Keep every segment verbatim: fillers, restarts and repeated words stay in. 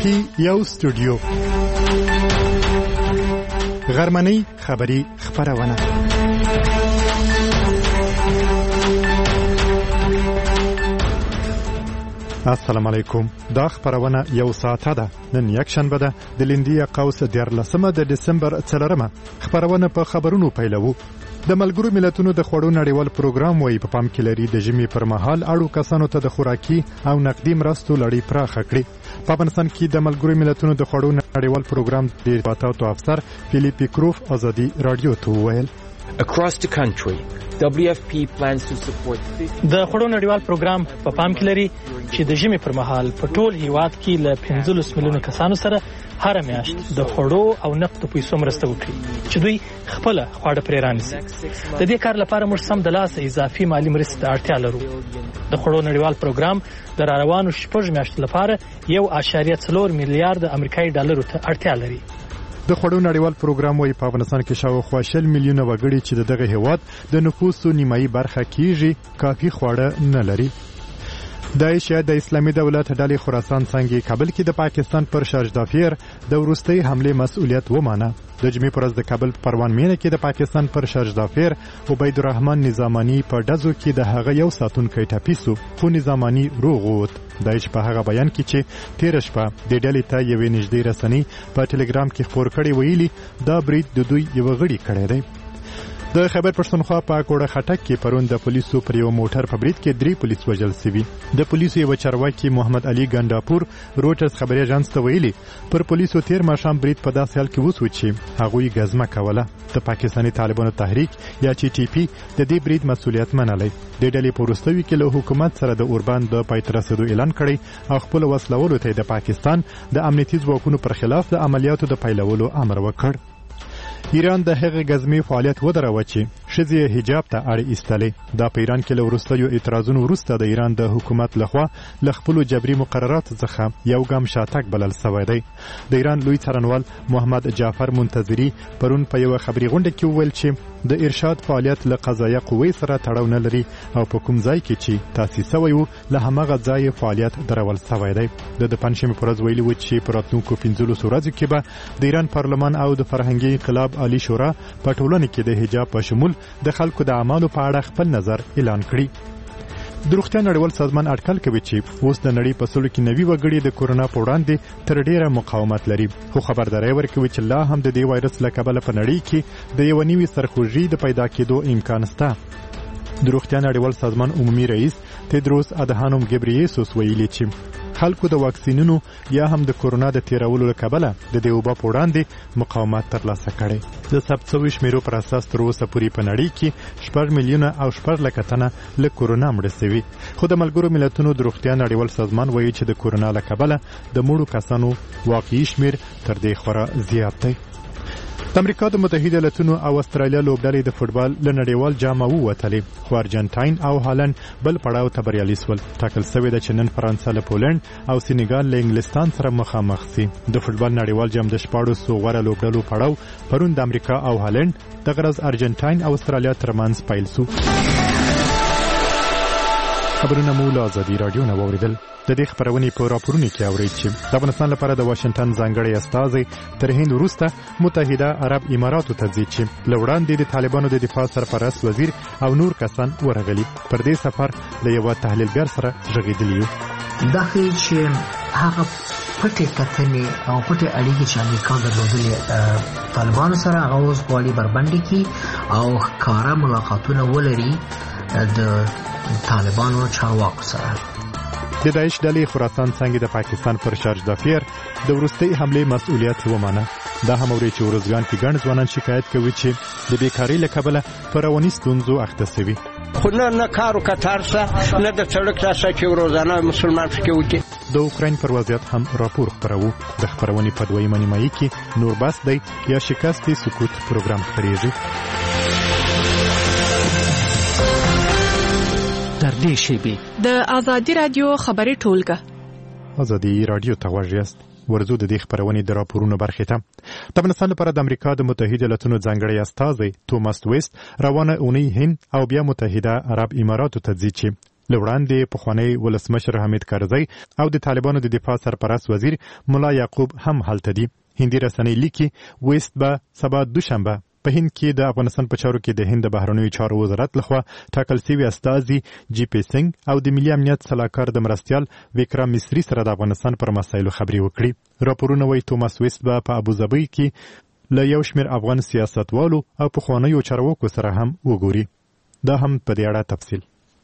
کې یو استودیو غرمنۍ خبری خبرونه السلام علیکم. دا خبرونه یو ساعته ده. نن یک شنبه ده د لیندیا قوس دیارلسمه د دسمبر څلورمه. خبرونه په خبرونو پیلوو. د ملګرو ملتونو د خوړو نړیوال پروګرام وایي په پام کې لري د ژمي پر مهال اړو کسانو ته د خوراکي او نقدي مرستو لړۍ پراخه کړي. په افغانستان کې د ملګرو ملتونو د خوړو نړیوال پروګرام د ارتباطاتو افسر فلیپی کروف ازادي رادیو ته وویل Across the country, W F P plans to support د خوړو نړیوال پروګرام په پام کې لري چې د ژمي پر مهال په ټول هیواد کې له پنځلس میلیونه کسانو سره هر میاشت د خوړو او نقدو پیسو مرسته وکړي چې دوی خپل خواړه پرې رانیسي. د دې کار لپاره موږ سم د لاس اضافي مالی مرستې ته اړتیا لرو. د خوړو نړیوال پروګرام د راروانو شپږ میاشتو لپاره یو اعشاریه څلور میلیارډ امریکایي ډالرو ته اړتیا لري. د خوړو نړیوال پروګرام وایي په افغانستان کې شاوخوا شل میلیونه وګړي چې دغه هیواد د نفوسو نیمایي برخه کېږي کافي خواړه نه لري. داعش د اسلامي دولت ډلې خراسان څنګه کابل کې د پاکستان پر شارجدافیر د وروستۍ حمله مسؤلیت ومانه. د جمعې پر ورځ د کابل پروان مینه کې د پاکستان پر شارجدافیر عبید الرحمن نظامانی په ډزو کې د هغه یو ساتونکی ټپي شو خو نظامانی روغ ووت. داعش په هغه بیان کې چې تیر شپه د ډلې ته یوې نږدې رسنۍ په ټلګرام کې خبر کړي ویلي دا برید د دوی یو غړي کړی دی. د خیبر پښتونخوا په کوړه خټک کې پرون د پولیسو پر یو موټر په برید کې درې پولیس وژل شوي. د پولیسو یو چارواکي محمد علي ګنداپور روټرز خبري اژانس ته ویلي پر پولیسو تیر ماښام برید په داسې حال کې وشو چې هغوی غزمه کوله. د پاکستاني طالبانو تحریک یا چې ټي پی د دې برید مسؤلیت منلی. د ډلې په وروستیو کې له حکومت سره د اوربان د پای ته رسېدو اعلان کړی او خپل وسلولو ته د پاکستان د امنیتي ځواکونو پر خلاف د عملیاتو د پیلولو امر وکړ. ایران د هغه غزمي فعالیت ودروي چې ښځې حجاب ته اړ ایستلې. دا په ایران کې له وروستیو اعتراضونو وروسته د ایران د حکومت لخوا له خپلو جبري مقرراتو څخه یو ګام شاتګ بلل شوی دی. د ایران لوی څارنوال محمد جعفر منتظري پرون په یو خبري غونډه کې وویل چې د ارشاد فعالیت له قضایه قوې سره تړاو نه لري او په کوم ځای کې چې تاسیس شوی و له هماغه ځای فعالیت درول شوی دی. د د پنځمې پر ورځ ویلي و چې په راتلونکو پنځلسو ورځو کې به د ایران پارلمان او د فرهنګي انقلاب عالی شورا په ټولنه کې د حجاب په شمول د خلکو د اعمالو په اړه خپل نظر اعلان کړي. د روغتیا نړیوال سازمان اټکل کوي چې اوس د نړۍ په سلو کې نوي وګړي د کورونا په وړاندې تر ډیره مقاومت لري خو خبرداري ورکوي چې لا هم د دې وایرس له کبله په نړۍ کې د یو نوي سرخوږي د پیدا کېدو امکان شته. د روغتیا نړیوال سازمان عمومي رئیس تدروس ادهانوم ګبریيسوس ویلي چې خلکو د واکسینونو یا هم د کورونا د تیرولو لکبله د دې وبا په وړاندې مقاومت ترلاسه کړي. د ثبت شویو شمیرو پر اساس تر اوسه پورې په نړۍ کې شپږ میلیونه او شپږ لکه تنه له کورونا مړه شوي. خو د ملګرو ملتونو د روغتیا نړیوال سازمان وایي چې د کورونا لکبله د مړو کسانو واقعي شمیر تر دې خورا زیات دی. د امریکا د متحده ایالاتونو او استرالیا لوبډلې د فوټبال له نړیوال جام ووتلې خو ارجنټاین او هالند بل پړاو ته بریالي شول. ټاکل شوی ده چې نن فرانسه له پولند او سینیګال له انګلستان سره مخامخ شي. د فوټبال نړیوال جام د شپاړسو غوره لوبډلو پړاو پرون د امریکا او هالند د غرض ارجنټاین او استرالیا ترمنځ پیل شو. خبرونه مو له ازادي رادیو نه واوریدل. د دې خبرونې په راپورونو کې اورئ چې د افغانستان لپاره د واشنگټن ځانګړی استازی تر هند وروسته متحده عرب اماراتو ته ځي چې له وړاندې د طالبانو د دفاع سرپرست وزیر او نور کسان ورغلي. پر دې سفر له یو تحلیلګر سره غږیدلی یو. دا ښیي چې هغه پټې کتنې او پټې اړیکې چې امریکا درلودلې طالبانو سره هغه اوس غواړي بربنډې کړي او ښکاره ملاقاتونه ولري د طالبانو چارواکو سره. د داعش ډلې خراسان څنګه د پاکستان پر شارجدافیر د وروستۍ حمله مسؤلیت ومانه. دا هم اوري چې ورزګان کې ګڼ ځوانان شکایت کوي چې د بیکاری له کبله پر رواني ستونزو اخته شوي. خو نه نه کارو کتار سه نه د سړک راسه چې روزانه مسلمان فکر وکړي. د اوکراین پر وضعیت هم راپور خپرو. د خبرونې په دویمه نیمایي کې نور بس دی یا شکست سکوت پروګرام خپریږي. در دې شیبې د ازادي رادیو خبري ټولګه ازادي رادیو ته غوږ یاست. ورزو د دې خبرونې د راپورونو برخې ته. د افغانستان لپاره د امریکا د متحده ایالاتونو ځانګړی استازی توماس ویست روانه اونۍ هند او بیا متحده عرب اماراتو ته ځي چې لوړاندې پخوانی ولسمشر حامد کرزی او د طالبانو د دفاع سرپرست وزیر مولا یعقوب هم هلته دي. هندي رسنۍ لیکي ویست به سبا دوشنبه په هند کې د افغانستان په چارو کې د هند بهرنیو چارو وزارت لخوا ټاکل شوی استازي جی پی سنگ او د ملي امنیت سلاکار د مرستيال وکرام مصری سره د افغانستان پر مسایلو خبري وکړي. راپورونه وايي توماس ویست به په ابوظبي کې له یو شمېر افغان سیاستوالو او پخوانیو چارواکو سره هم وګوري. دا هم په دې اړه تفصیل.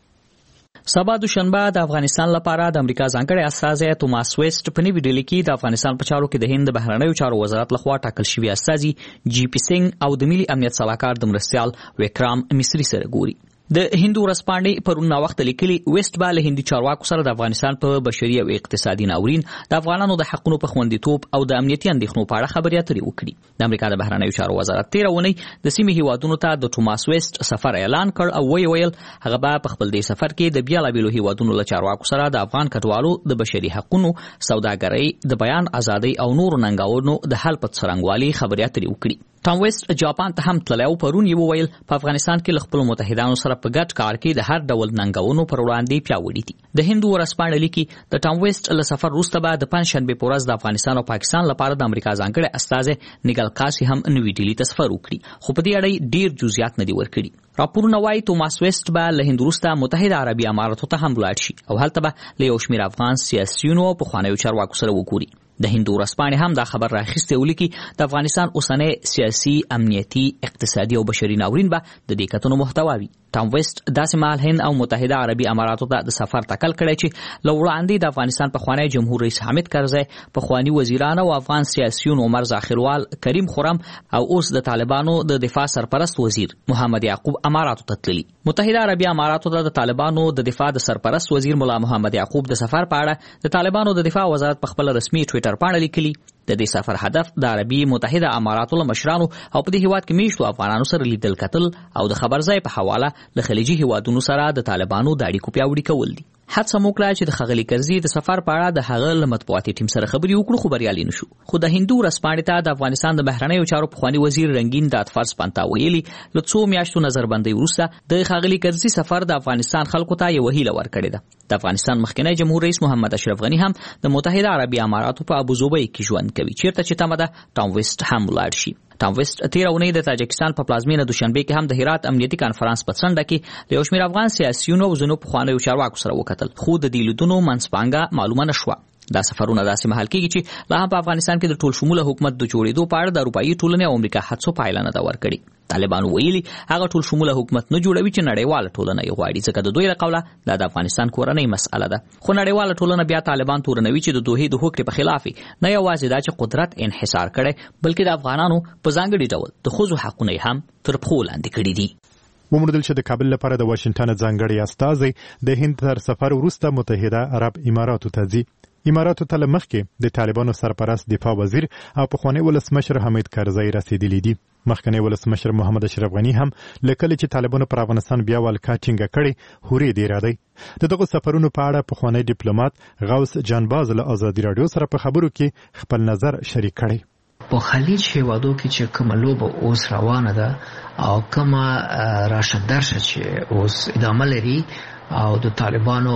سبا دوشنبه د افغانستان لپاره د امریکا ځانګړی استازی توماس ویست په نوې ډیلي کې د افغانستان په چارو کې د هند بهرنیو چارو وزارت لخوا ټاکل شوی استازي جی پی سنگ او د ملي امنیت سلاکار د مرستيال وکرام مصری سره ګوري. د هندو ورځپاڼې پرون وخت لیکلي ویست به له هندي چارواکو سره د افغانستان په بشري او اقتصادي ناورین د افغانانو د حقونو په خوندیتوب او د امنیتي اندېښنو په اړه خبرې اترې وکړي. د امریکا د بهرنیو چارو وزارت تېره اونۍ د سیمې هیوادونو ته د توماس ویست سفر اعلان کړ او ویې ویل هغه به په خپل دې سفر کې د بیلابېلو هیوادونو له چارواکو سره د افغان کډوالو د بشري حقونو، سوداګرۍ، د بیان ازادۍ او نورو ننګونو د حل په څرنګوالي خبرې اترې وکړي. ټام ویست جاپان ته هم تللی او پرون یې وویل په افغانستان کې له خپلو متحدانو سره په ګډ کار کې د هر ډول ننګونو پر وړاندې پیاوړي دي. د هندو ورځپاڼې لیکي د ټام ویست له سفر وروسته به د پنجشنبې په ورځ د افغانستان او پاکستان لپاره د امریکا ځانګړی استازی نیګل کاسي هم نوې ډیلي ته سفر وکړي، خو په دې اړه ډیر جزئیات نه دي ورکړي. راپورونه وايي توماس ویست به له هند وروسته متحده عربي اماراتو ته هم ولاړ شي او هلته به له یو شمېر افغان سیاسیونو او پخوانیو چارواکو سره وګوري. د هندو ورځپاڼې هم دا خبر راخیستی ولیکي د افغانستان اوسنی سیاسي، امنیتي، اقتصادي او بشري ناورین به د دې کتنو محتوا وي. ټام ویست داسې مهال هند او متحده عربي اماراتو ته د سفر ټاکل کړی چې له وړاندې د افغانستان پخوانی جمهور رئیس حامد کرزی، پخواني وزیران او افغان سیاسیون عمر ظاهروال، کریم خرم او اوس د طالبانو د دفاع سرپرست وزیر محمد یعقوب اماراتو ته تللي. متحده عربي اماراتو ته د طالبانو د دفاع د سرپرست وزیر مولا محمد یعقوب د سفر په اړه د طالبانو د دفاع وزارت په خپل رسمي ټویټر باندې لیکلي د دې سفر هدف د عربي متحده اماراتو له مشرانو او په دې هیواد کې میشتو افغانانو سره لیدل کتل او د خبرځای په حواله له خلیجي هیوادونو سره د طالبانو د اړیکو پیاوړي کول دي. حادثه موکړه چې د خغلی کرزي د سفر په اړه د هغه له مطبوعاتي ټیم سره خبري وکړو خو بریالي نشو. خو د هندو ورځپاڼې ته د افغانستان د بهرنیو چارو پخوانی وزیر رنگین دادفرز پنتا ویلي له څو میاشتو نظربندۍ وروسته د خغلی کرزي سفر د افغانستان خلکو ته یو هیله ورکړې ده. د افغانستان مخکنی جمهور رئیس محمد اشرف غنی هم د متحده عربي اماراتو په ابوظبي کې ژوند کوي چیرته چې تمه ده ټام ویست هم ولاړ شي. ټام ویست تیر اونۍ د تاجکستان په پلازمینه دوشنبه کې هم د هرات امنیتي کانفرنس په څنډه کې د یو شمېر افغان سیاسیونو او ځینو پخوانیو چارواکو سره وکتل، خو د دې لیدنو منځپانګه معلومه نه شوه. دا سفرونه داسې مهال کېږي چې لا هم په افغانستان کې د ټول شموله حکومت د جوړېدو په اړه د اروپایي ټولنې او امریکا هڅو پایله نه ده ورکړې. طالبانو ویلي هغه ټول شموله حکومت نه جوړوي چې نړیواله ټولنه یې غواړي، ځکه د دوی له قوله دا د افغانستان کورنۍ مسأله ده. خو نړیواله ټولنه بیا طالبان تورنوي چې د دوحې د هوکړې په خلاف نه یوازې دا چې قدرت انحصار کړي بلکې د افغانانو په ځانګړي ډول د ښځو حقونه یې هم تر پښو لاندې کړي دي. وموندل چې د کابل لپاره د واشنګټن ځانګړی استازی د هند تر سفر وروسته متحده عرب اماراتو ته ځي. اماراتو ته مخکې د طالبانو سرپرست دفاع وزیر او پخوانی ولسمشر حامد کرزی رسیدلی دي. مخکنی ولسمشر محمد اشرف غنی هم لکه چې طالبانو پر افغانستان بیا ولکا ټینګه کړي هوري دی را دی. د دغه سفرونو په اړه پخوانی ډیپلوماټ غوث جانباز له آزادي رادیو سره په خبرو کې خپل نظر شریک کړي. په خلیج هیوادو کې چې کومه لوبه اوس روانه ده او کومه راشه درشه چې اوس ادامه لري او د طالبانو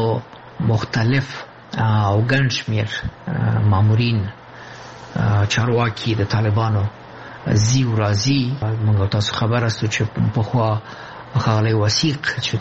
مختلف او ګڼ شمېر مامورین چارواکي د طالبانو زی و راځي. موږ تاسو خبر استو چې په خوا خالي وثیق چې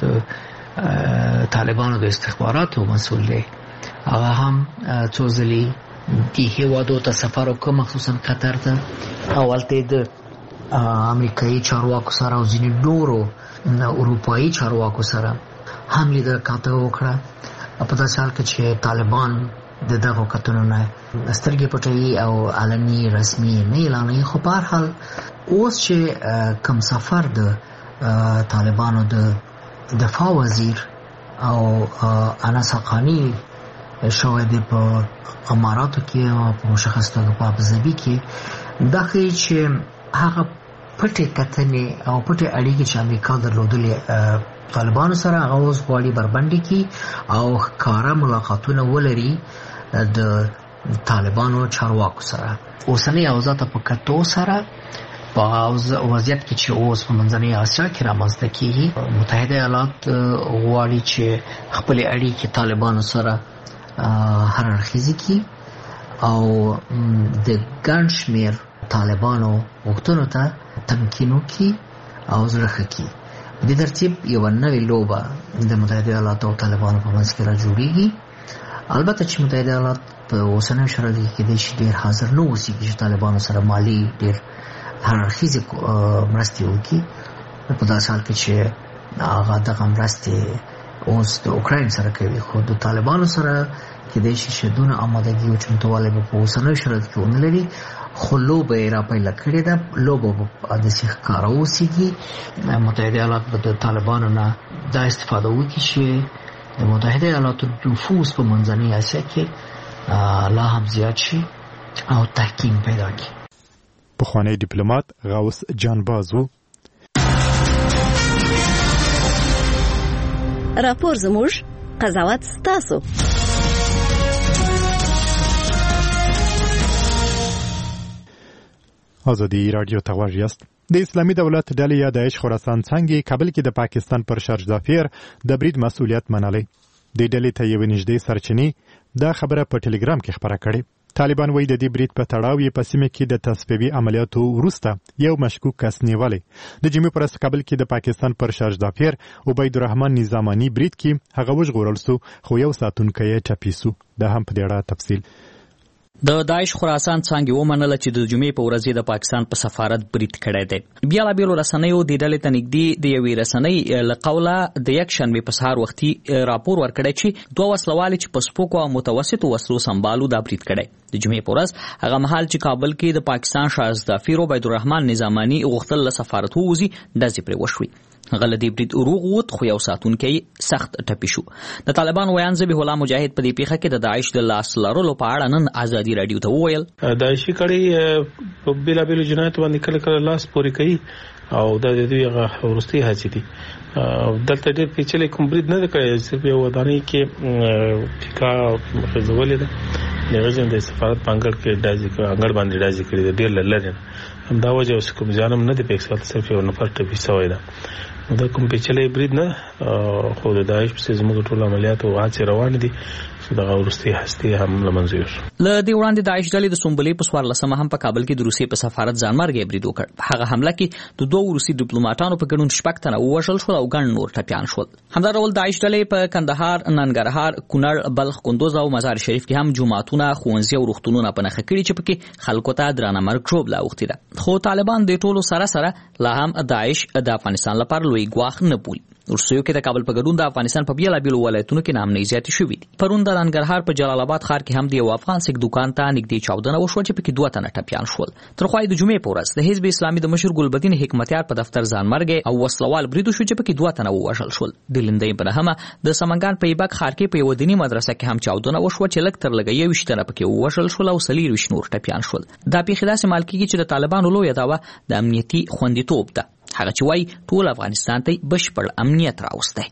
د طالبانو د استخباراتو مسؤل دی هغه هم څو ځلې دی هیوادو ته سفر وکړ، مخصوصا قطر ته. اولته د امریکایي چارواکو سره او ځینې نورو اروپایي چارواکو سره هم لیدل کاته وکړه په داسې حال کې چې طالبان د دغو کتنو نه سترګې پټوي او علني رسمي نه اعلانوي. خو په هر حال اوس چې کم سفر د طالبانو د دفاع وزیر او انس حقانی شوی دی په اماراتو کې او په مشخص توګه په ابوظبي کې، دا ښیي چې هغه پټې کتنې او پټې اړیکې چې امریکا درلودلې طالبانو سره هغه اوس غواړي بربنډي کړي او ښکاره ملاقاتونه ولري د طالبانو چارواکو سره. اوسنۍ اوضاع ته په کتو سره په وضعیت کې چې اوس په منځنۍ اسیا کې رامنځته کیږي متحده ایالات غواړي چې خپل اړیکې طالبانو سره هر اړخیزې کړي او د ګڼ شمېر طالبانو غوښتنو ته تمکین وکړي او زړه ښه کړي. په دې ترتیب یوه نوې لوبه د متحده ایالاتو او طالبانو په منځ کې را جوړیږي. البته چې متحده ایالات په اوسنیو شرایطو کې کېدای شي ډېر حاضر نه اوسېږي چې طالبانو سره مالي ډېر هر اړخیزې مرستې وکړي په داسې حال کې چې هغه دغه مرستې اوس د اوکراین سره کوي، خو د طالبانو سره کېدای شي چې دونه آمادګي او چمتووالی به په اوسنیو شرایطو کې ونه لري، خو لوبه یې را پیله کړې ده. لوبه به داسې ښکاره اوسېږي. متحده ایالات به د طالبانو نه دا استفاده وکړي چې د متحده ایالاتو نفوذ په منځنۍ اسیا کې لا هم زیات شي او تحکیم پیدا کړي. پخوانی ډیپلوماټ غوث جانباز و. راپور زموږ، قضاوت ستاسو. آزادی رادیو ته غوږ یاست. د اسلامي دولت ډلې یا داعش خراسان څنګه کابل کې د پاکستان پر شارج دافیر د برید مسؤلیت منلی. د ډلې ته یو نږدې سرچینې دا خبره په ټلګرام کې خبره کړې. طالبان وایي د دې برید په تړاو یې په سیمه کې د تصفیوي عملیاتو وروسته یو مشکوک کس نیولی. د جمعې په ورځ کابل کې د پاکستان پر شارج دافیر عبیدالرحمن نظامانی برید کې هغه وژغورل سو، خو یو ساتونکی یې ټپي سو. دا هم په دې اړه تفصیل. د داعش خراسان څانګې ومنله چې د جمعې په ورځ د پاکستان په سفارت برید کړی دی. بیلابیلو رسنیو د ډلې ته نږدې د یوې رسنۍ له قوله د یکشنبې په سهار وختي راپور ورکړی چې دوه وسلوالې چې په سپکو او متوسطو وسلو سمبالو دا برید کړی. د جمعې په ورځ هغه مهال چې کابل کې د پاکستان شارج دافیر عبیدالرحمن نظامانی غوښتل له سفارت ووځي، ډزې پرې وشوې. هغه له دې برید روغ ووت، خو یو ساتونکی سخت ټپي شو. د طالبان ویان ذبیح الله مجاهد په دې پیښه کې د داعش د لاس لرلو په اړه نن آزادي رادیو ته وویل داعشي کړي په بیلابیلو جنایتو باندې کله کله لاس پورې کوي او دا د دوی هغه وروستۍ هڅې دي. دلته ډېر پیچلی کوم برید نه دی کړی، صرف یو ودانۍ کې پیکا ځولې ده، د هغې ځای د سفارت په انګړ کې ډزې انګړ باندې ډزې کړي ده، ډېر له لرې نه. همدا وجه اوس کوم زیان هم نه دی پېښ شوی، صرف یو نفر ټپي شوی ده. دا کوم پیچلی برید نه، خو د داعش پسې زموږ ټول عملیات او هڅې روانې دي چې دغه وروستۍ هستې هم له منځه یوسو. له دې وړاندې داعش ډلې د سنبلې په څوارلسمه هم په کابل کې د روسیې په سفارت ځانمرګی برید وکړ. په هغه حمله کې د دوو روسي ډیپلوماټانو په ګډون شپږ تنه ووژل شول او ګڼ نور ټپیان شول. همدا ډول داعش ډلې په کندهار، ننګرهار، کونړ، بلخ، کندوز او مزار شریف کې هم جوماتونه، ښوونځي او روغتونونه په نښه کړي چې پکې خلکو ته درانه مرګ ژوبله اوښتې ده. خو طالبان د ټولو سره سره لا هم داعش د افغانستان لپاره لوی ګواښ نه بولي. روسیو کې د کابل په ګډون د افغانستان په بیلابیلو ولایتونو کې نامنۍ زیاتې شوې دي. پرون د ننګرهار په جلال آباد ښار کې هم د یو افغان سیک دوکان ته نږدې چاودنه وشوه چې پکې دوه تنه ټپیان شول. تر خوا یې د جمعې په ورځ د حزب اسلامي د مشر ګلبدین حکمتیار په دفتر ځانمرګی او وسلوال برید وشو چې پکې دوه تنه ووژل شول. د لندۍ په نهمه د سمنګان په ایبک ښار کې په یوه دیني مدرسه کې هم چاودنه وشوه چې لږ تر لږه یوویشت تنه پکې ووژل شول او څلېرویشت نور ټپیان شول. دا پیښې داسې مال کېږي چې د طالبانو لویه دعوه د امنیتي خوندیتوب ده، هغه چې وایي ټول افغانستان ته بشپړ امنیت راوستی.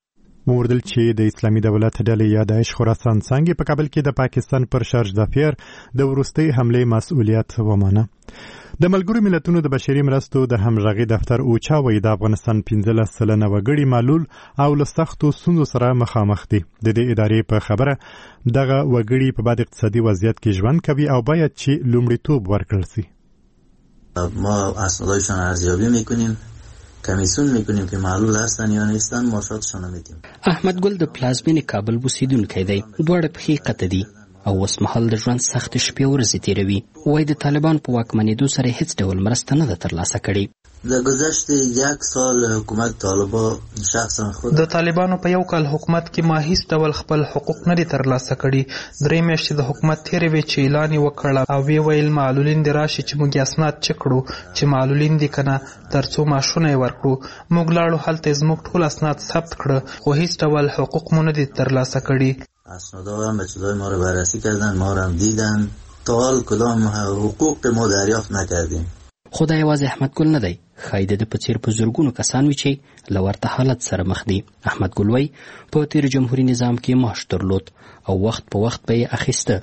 موردل چې د اسلامي دولت ډلې یا داعش خراسان څنګه په کابل کې د پاکستان پر شارج دافیر د وروستۍ حملې مسؤلیت ومانه. د ملګرو ملتونو د بشري مرستو د همغږي دفتر اوچا وایي د افغانستان پنځلس سلنه وګړي معلول او له سختو ستونزو سره مخامخ دي. د دې ادارې په خبره دغه وګړي په بد اقتصادي وضعیت کې ژوند کوي او باید چې لومړیتوب ورکړل شي. ما اسنادشان ارزیابی میکنیم، کمیسیون میکنیم که معلول هستن یا نیستن، ماشاتشان میدیم. احمد ګل د پلازمینې کابل اوسیدونکی دی، دواړه پښې قطع دي او اوس مهال د ژوند سخت شپې ورځې تیروي. وایي د طالبان په واکمنېدو سره هیڅ ډول مرسته نه ده ترلاسه کړې. در گذشت یک سال حکومت طالبان شخصا خود د طالبانو په یو کال حکومت کې ما هیڅ ډول خپل حقوق نه دي ترلاسه کړي. درې میاشتې د حکومت تیرې وې چې اعلان یې وکړه او وی ویل معلولین دې راشي چې موږ اسناد چک کړو چې معلولین دي که نه، تر څو معاشونه یې ورکړو. موږ لاړو هلته زموږ ټول اسناد ثبت کړه خو هیڅ ډول حقوق مو نه دي ترلاسه کړي. اسنادا هم بچه‌های ما رو بررسی کردن، ما رو هم دیدن، تا حال کدام حقوق ما دریافت نکردیم. خو دا یوازې احمد ګل نه دی، ښایي د ده په څېر په زرګونو کسان وي چې له ورته حالت سره مخ دي. احمد ګل وایي په تېر جمهوري نظام کې معاش درلود او وخت په وخت به یې اخیسته،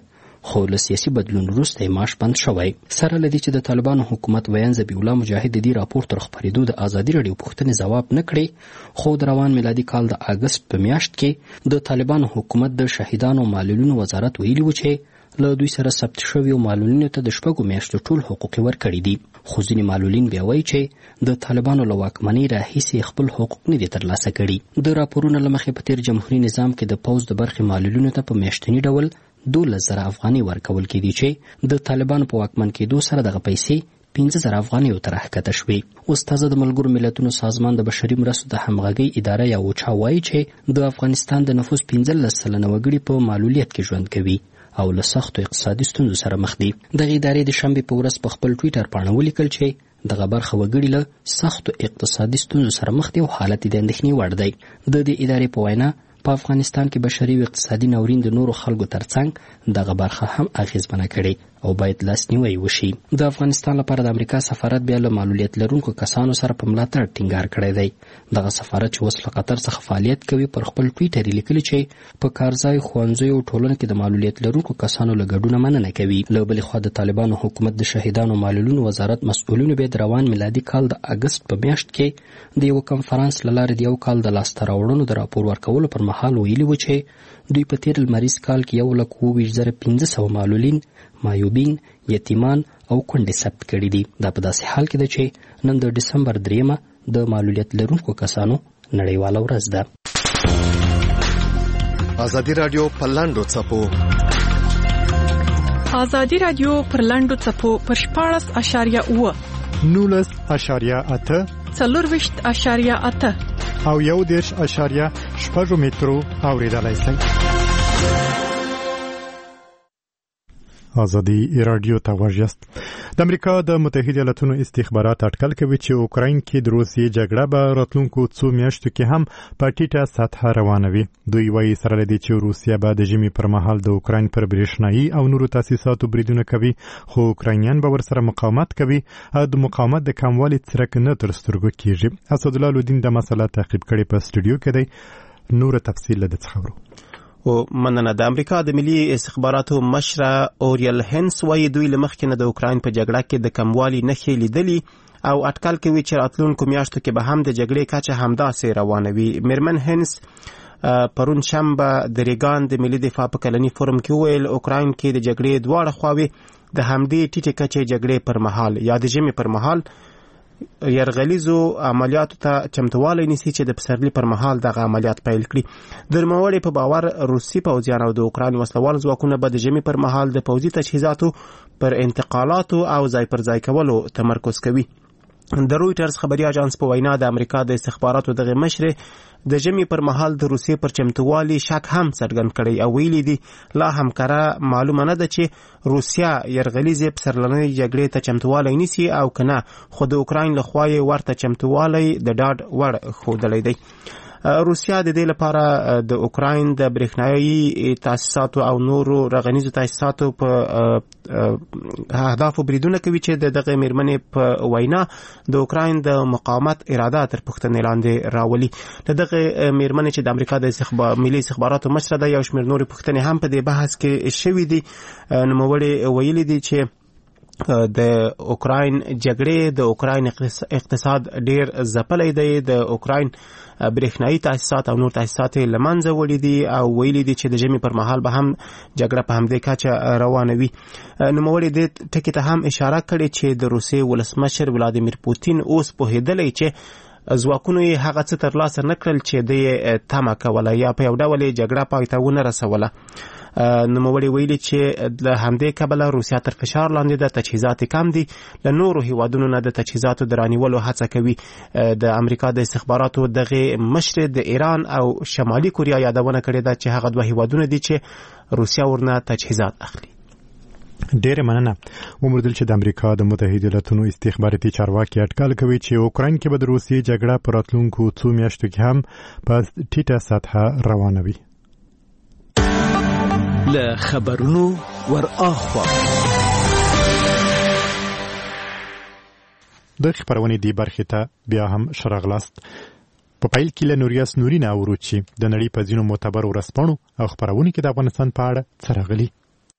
خو له سیاسي بدلون وروسته یې معاش بند شوی. سره له دې چې د طالبانو حکومت ویاند ذبیح الله مجاهد د دې راپور تر خپرېدو د ازادي راډیو پوښتنې ځواب نه کړې، خو د روان میلادي کال د اګست په میاشت کې د طالبانو حکومت د شهیدانو معلولینو وزارت ویلي و چې له دوی سره ثبت شویو معلولینو ته د شپږو میاشتو ټول حقوق ورکړي دي. خو ځینې معلولین بیا وایي چې د طالبانو له واکمنۍ راهیسې خپل حقوق نه دي ترلاسه کړي. د راپورونو له مخې په تیر جمهوري نظام کې د پوځ د برخې معلولینو ته په میاشتني ډول دولس زره افغانۍ ورکول کېدي چې د طالبانو په واکمن کېدو سره دغه پیسې پنځه زره افغانیو ته راښکته شوې. استازه د ملګرو ملتونو سازمان د بشري مرستو د همغږۍ اداره یا اوچا وایي چې د افغانستان د نفوس پنځلس سلنه وګړي په معلولیت کې ژوند کوي او له سختو اقتصادي ستونزو سره مخ دي. دغه ادارې د شنبې په ورځ په خپل ټویټر پاڼه ولیکل چې دغه برخه وګړي له سختو اقتصادي ستونزو سره مخ دي او حالت د اندېښنې وړ دی. د دې ادارې په وینا په افغانستان کې بشري او اقتصادي ناورین د نورو خلکو ترڅنګ دغه برخه هم اغیزمنه کړي او باید لاسنیوی وشي. د افغانستان لپاره د امریکا سفارت بیا له معلولیت لرونکو کسانو سره په ملاتړ ټینګار کړی دی. دغه سفارت چې اوس له قطر څخه فعالیت کوي پر خپل ټویټر یې لیکلي چې په کارځای، ښوونځیو او ټولنو کې د معلولیت لرونکو کسانو له ګډونه مننه کوي. له بلې خوا د طالبانو حکومت د شهیدانو معلولینو وزارت مسؤلینو بیا د روان میلادي کال د اګست په میاشت کې د یو کنفرانس له لارې د یو کال د لاسته راوړنو د راپور ورکولو پر مهال ویلي و چې دوی په تیر لمریز کال کې یو لک اووه ویشت زره پنځه سوه معلولین، معیوبین، یتیمان او کونډې ثبت کړي دي. دا په داسې حال کې ده چې نن د ډسمبر دریمه د معلولیت لرونکو کسانو نړیواله ورځ ده. ازادي راډیو په لاندو څپو ازادي راډیو پر لاندو څپو پر شپاړس اشاریه اووه نولس اشاریه اته څلورویشت اشاریه اته او یو دېرش اشاریه شپږ مترو اورېدلای شئ. ازادي راډیو ته غوږ یاست. د امریکا د متحده ایالاتونو استخبارات اټکل کوي چې اوکراین کې د روسیې جګړه به راتلونکو څو میاشتو کې هم په ټیټه سطحه روانه وي. دوی وایي سره له دې چې روسیه به د ژمي پر مهال د اوکراین پر برېښنایي او نورو تاسیساتو بریدونه کوي، خو اوکراینیان به ورسره مقاومت کوي او د مقاومت د کموالي څرک نه تر سترګو کېږي. اسدالله لودین د مسله تعقیب کړي په سټوډیو کې دی. نور تفصیل له څخه ورو او مننه. د امریکا د ملي استخباراتو مشره اوریل هینس وایي دوی له مخکې نه د اوکراین په جګړه کې د کموالي نښې لیدلي او اټکل کوي چې راتلونکو میاشتو کې به هم د جګړې کچه همداسې روانه وي. میرمن هینس پرون شنبه د ریګان د ملي دفاع په کلني فورم کې وویل اوکراین کې د جګړې دواړه خواوې د همدې ټیټې کچې جګړې پر مهال یا د ژمي پر مهال یرغلیزو عملیاتو ته چمتوالی نیسي چې د پسرلي پر مهال دغه عملیات پیل کړي. د نوموړي په باور روسي پوځیان او د اوکراین وسلوال ځواکونه به د ژمي پر مهال د پوځي تجهیزاتو پر انتقالاتو او ځای پر ځای کولو تمرکز کوي. د رویټرز خبري اژانس په وینا د امریکا د استخباراتو دغه مشرې د ژمي پر مهال د روسیې پر چمتووالي شک هم څرګند کړی او ویلي دي لا هم کره معلومه نه ده چې روسیا یرغلیزې پسرلنۍ جګړې ته چمتووالی نیسي او که نه، خو د اوکراین لخوا یې ورته چمتووالی د ډاډ وړ ښودلی دی. روسیا د دې لپاره د اوکراین د برېښنایي تاسیساتو او نورو رغنیزو تاسیساتو په اهدافو بریدونه کوي چې د دغه میرمنې په وینا د اوکراین د مقاومت اراده تر پوښتنې لاندې راولي. د دغه میرمنې چې د امریکا د استخبار ملي استخباراتو مشره ده، یو شمېر نورې پوښتنې هم په دې بحث کې شوي دي. نوموړي ویلي دي چې د اوکراین جګړې د اوکراین اقتصاد ډیر ځپلی دی، د اوکراین برېښنایي تاسیسات او نور تاسیسات له منځه وړي دي او ویلي دي چې د ژمي پر مهال به هم جګړه په همدې کچه روانه وي. نوموړي دې ټکي ته هم اشاره کړې چې د روسیې ولسمشر ولادیمیر پوتین اوس پوهېدلی چې ځواکونو یې هغه څه ترلاسه نه کړل چې د یې تمه کوله یا په یو ډول یې جګړه پای ته ونه رسوله. نوموړي ویلي چې د همدې کبله روسیا تر فشار لاندې ده، تجهیزات کم دي، له نورو هیوادونو نه د تجهیزاتو د رانیولو هڅه کوي. د امریکا د استخباراتو دغه مشر د ایران او شمالي کوریا یادونه کړې ده چې هغه دوه هیوادونه دي چې روسیا ورنه تجهیزات اخلي. ډېر مننه. وموندل چې د امریکا د متحده ایالاتونو استخباراتي چارواکي اټکل کوي چې اوکراین کې به د روسیې جګړه په راتلونکو څو میاشتو کې هم په ټیټه سطحه روانه وي. له خبرونو ور اخوا د خبرونې دی برخه ته بیا هم شراغلاست. په پایل کې له نوریاس نورینه اوروچی د نړۍ په ځینو معتبر ورسپانو او خبرونه کې د افغانستان په اړه څرغلي.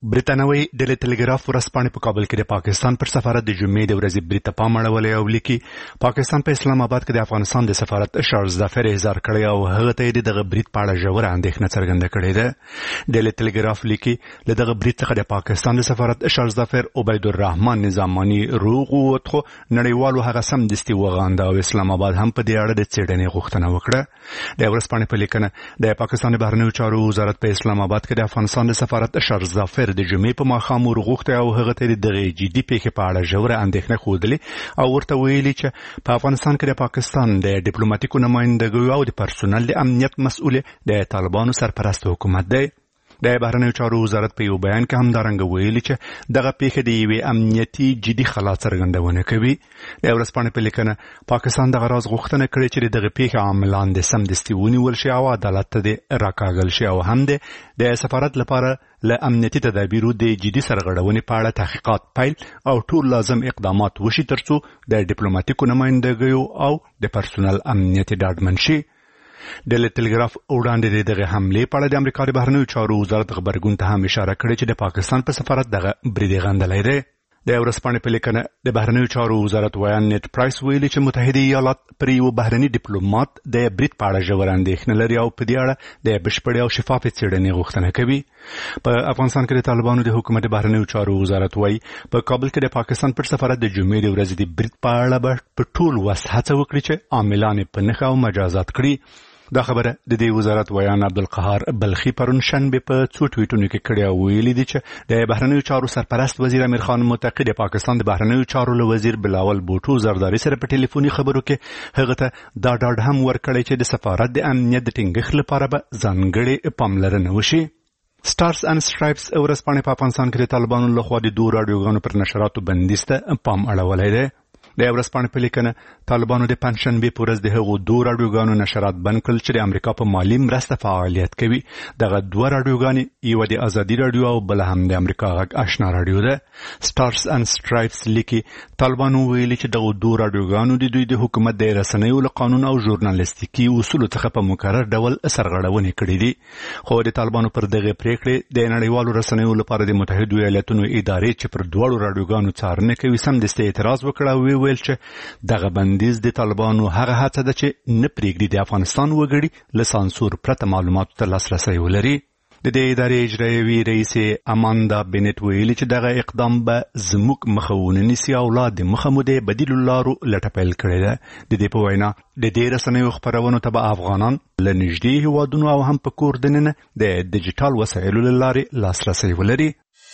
برتانوي ډیلی ټلګراف ورځپاڼې په کابل کې د پاکستان پر سفارت د جمعې د ورځې برید ته پام اړولی او لیکي پاکستان په اسلام آباد کې د افغانستان د سفارت چارلز ظفر احضار کړی او هغه ته د دغه برید په اړه ژوره اندېښنه څرګنده کړې ده. ډیلی ټلګراف لیکي له دغه برید څخه د پاکستان د سفارت چارلز ظفر عبید الرحمن نظامانی روغ ووت خو نړیوالو هغه سمدستي وغانده او اسلام آباد هم په دې اړه د څېړنې غوښتنه وکړه. د ورځپاڼې په لیکنه د پاکستان د بهرنیو چارو وزارت په اسلام آباد کې د افغانستان د سفارت چارلز ظفر د جمعې په ماښام ورغوښتی او هغه ته د دغې جدي پیښې په اړه ژوره اندېښنه ښودلې او ورته ویلي چې په افغانستان کې د پاکستان د ډیپلوماتیکو نمایندګیو او د پرسونل د امنیت مسؤل د طالبانو سرپرست حکومت دی. د بهرنیو چارو وزارت په یو بیان کې همدارنګه ویلي چې دغه پیښه د یوې امنیتي جدي خلا څرګندونه کوي. د ورځپاڼې په لیکنه پاکستان دغه راز غوښتنه کړې چې د دغه پیښې عاملان د سمدستي ونیول شي او عدالت ته د راکاږل شي او هم د سفارت لپاره له امنیتي تدابیرو د جدي سرغړونې په اړه تحقیقات پیل او ټول لازم اقدامات وشي ترڅو د ډیپلوماتیکو نمایندګیو او د پرسونل امنیت ډاډمن شي. ډیلی ټلګراف وړاندې د دغه حملې په اړه د امریکا د بهرنیو چارو وزارت غبرګون ته هم اشاره کړې چې د پاکستان په سفارت دغه برید غندلی دی. د ورځپاڼې په لیکنه د بهرنیو چارو وزارت ویان نیټ پرایس ویلي چې متحده ایالات پر یو بهرني ډیپلومات د برید په اړه ژوره اندېښنه لري او په دې اړه د بشپړې او شفافې څېړنې غوښتنه کوي. په افغانستان کې د طالبانو د حکومت بهرنیو چارو وزارت وایي په کابل کې د پاکستان پر سفارت د جمعې د ورځې د برید په اړه به په ټول وس هڅه وکړي چې عاملان یې په نښه او مجازات کړي. دا خبره د دې وزارت ویان عبدالقهار بلخي پرون شنبه په څو ټویټونو کې کړې او ویلي دي چې د بهرنیو چارو سرپرست وزیر امیر خان متقي د پاکستان د بهرنیو چارو له وزیر بلاول بوټو زرداري سره په ټلیفوني خبرو کې هغه ته دا ډاډ هم ورکړی چې د سفارت د امنیت د ټینګښت لپاره به ځانګړې پاملرنه وشي. سټارز اینڈ سټرایپس ورځپاڼې په افغانستان کې د طالبانو لخوا د دوه راډیوګانو پر نشراتو بندیز ته پام اړولی دی. د ورځپاڼې په لیکنه طالبانو د پنجشنبې په ورځ د هغو دوه راډیوګانو نشرات بند کړل چې د امریکا په مالي مرسته فعالیت کوي. دغه دوه راډیوګانې یوه د ازادي راډیو او بله هم د امریکا غږ آشنا راډیو ده. سټارز اینډ سټرایپس لیکي طالبانو ویلي چې دغه دوه راډیوګانو د دوی د حکومت د رسنیو له قانون او ژورنالیستیکي اصولو څخه په مکرر ډول سرغړونې کړې دي. خو د طالبانو پر دغه پریکړې د نړیوالو رسنیو لپاره د متحدو ایالتونو ادارې چې پر دواړو راډیوګانو څارنه کوي سمدستي اعتراض وکړ او ویل چې دغه بندیز د طالبانو هغه هڅه ده چې نه پرېږدي د افغانستان وګړي له سانسور پرته معلوماتو ته لاسرسی ولري. د دې ادارې اجرایوي رئیس اماندا بینټ ویلي چې دغه اقدام به زموږ مخه ونه نیسي او لا د مخه مو د بدیلو لارو لټه پیل کړې ده. د دې په وینا د دې رسنیو خپرونو ته به افغانان له نږدې هیوادونو او هم په کور دننه د ډیجیټل وسایلو له لارې لاسرسی ولري.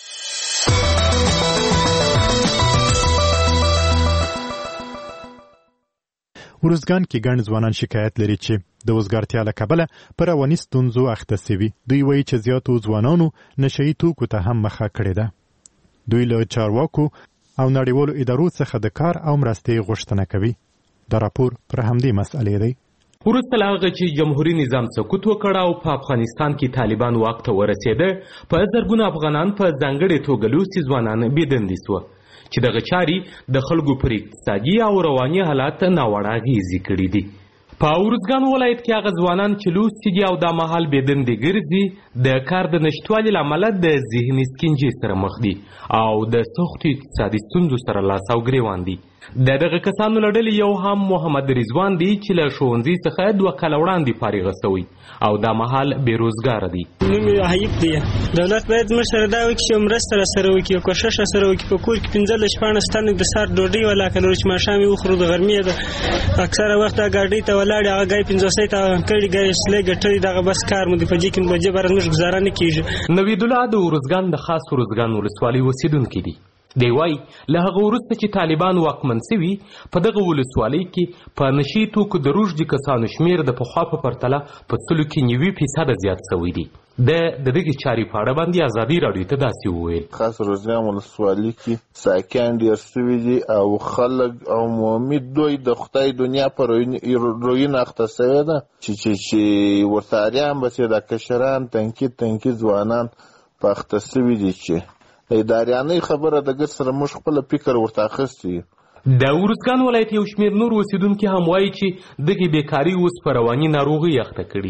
ورزګان کې ګڼ ځوانان شکایت لري چې د وزګارتیا له کبله پر رواني ستونزو اخته سوي. دوی وایي چې زیاتو ځوانانو نشهیي توکو ته هم مخه کړې ده. دوی له چارواکو او نړیوالو ادارو څخه د کار او مرستې غوښتنه کوي. دا راپور پر همدې مسئلې دی. وروسته له هغه چې جمهوري نظام سقوط وکړ او په افغانستان کې طالبان واک ته ورسېده په زرګونه افغانان په ځانګړې توګه لوستي ځوانان بېدندې سوه چې دغه چارې د خلکو پر اقتصادي او رواني حالات ناوړه اغېزې کړي دي. په ارزګان ولایت کې هغه ځوانان چې لوستي دي او دا مهال بېدندې ګرځي د کار د نشتوالي له امله د ذهني سکنجې سره مخ دي او د سختو اقتصادي ستونزو سره لاس او ګرېوان دي. د دغه کسانو له ډلې یو هم محمد رضوان دی چې له ښوونځي څخه دوه کاله وړاندې فارغه سوی او دا مهال بېروزګاره دی. نوم یې حیب دی. دولت باید زموږ سره دا وکړي چې مرسته راسره وکړي، کوښښ راسره وکړي. په کور کې پنځلس شپاړس تنه د سهار ډوډۍ ولاکه لرو چې ماښام یې وخورو، د غرمې د اکثره وخت دا ګاډۍ ته ولاړې هغه ګای پنځوسۍ ته کړي ګای سلۍ ګټلې دغه بس کار مو دی په دې کې په دې باره زموږ ګزاره نه کېږي. نوید الله د ارزګان د خاص ارزګان ولسوالۍ اوسېدونکی دی. دی وایي له هغه وروسته چې طالبان واکمن سوي په دغه ولسوالۍ کې په نشي توکو د روږدي کسانو شمېر د پخوا په پرتله په سلو کې نوي فیصده زیات سوی دی. د دغې چارې په اړه باندې ازادي راډیو ته داسې وویل. خاص ارزګان ولسوالۍ کې ساکان ډېر سوي دي او خلک عمومي دوی د خدای دنیا په روین اخته سوې ده چې چې ورته اریان بسې د کشران تنکي تنکي ځوانان په اخته سوي دي چې اداریانۍ خبره د ګر سره موږ خپل فکر ورته اخیستی. د ارزګان ولایت یو شمېر نور اوسېدونکي هم وایي چې دغې بېکاري اوس په رواني ناروغۍ اخته کړي دي.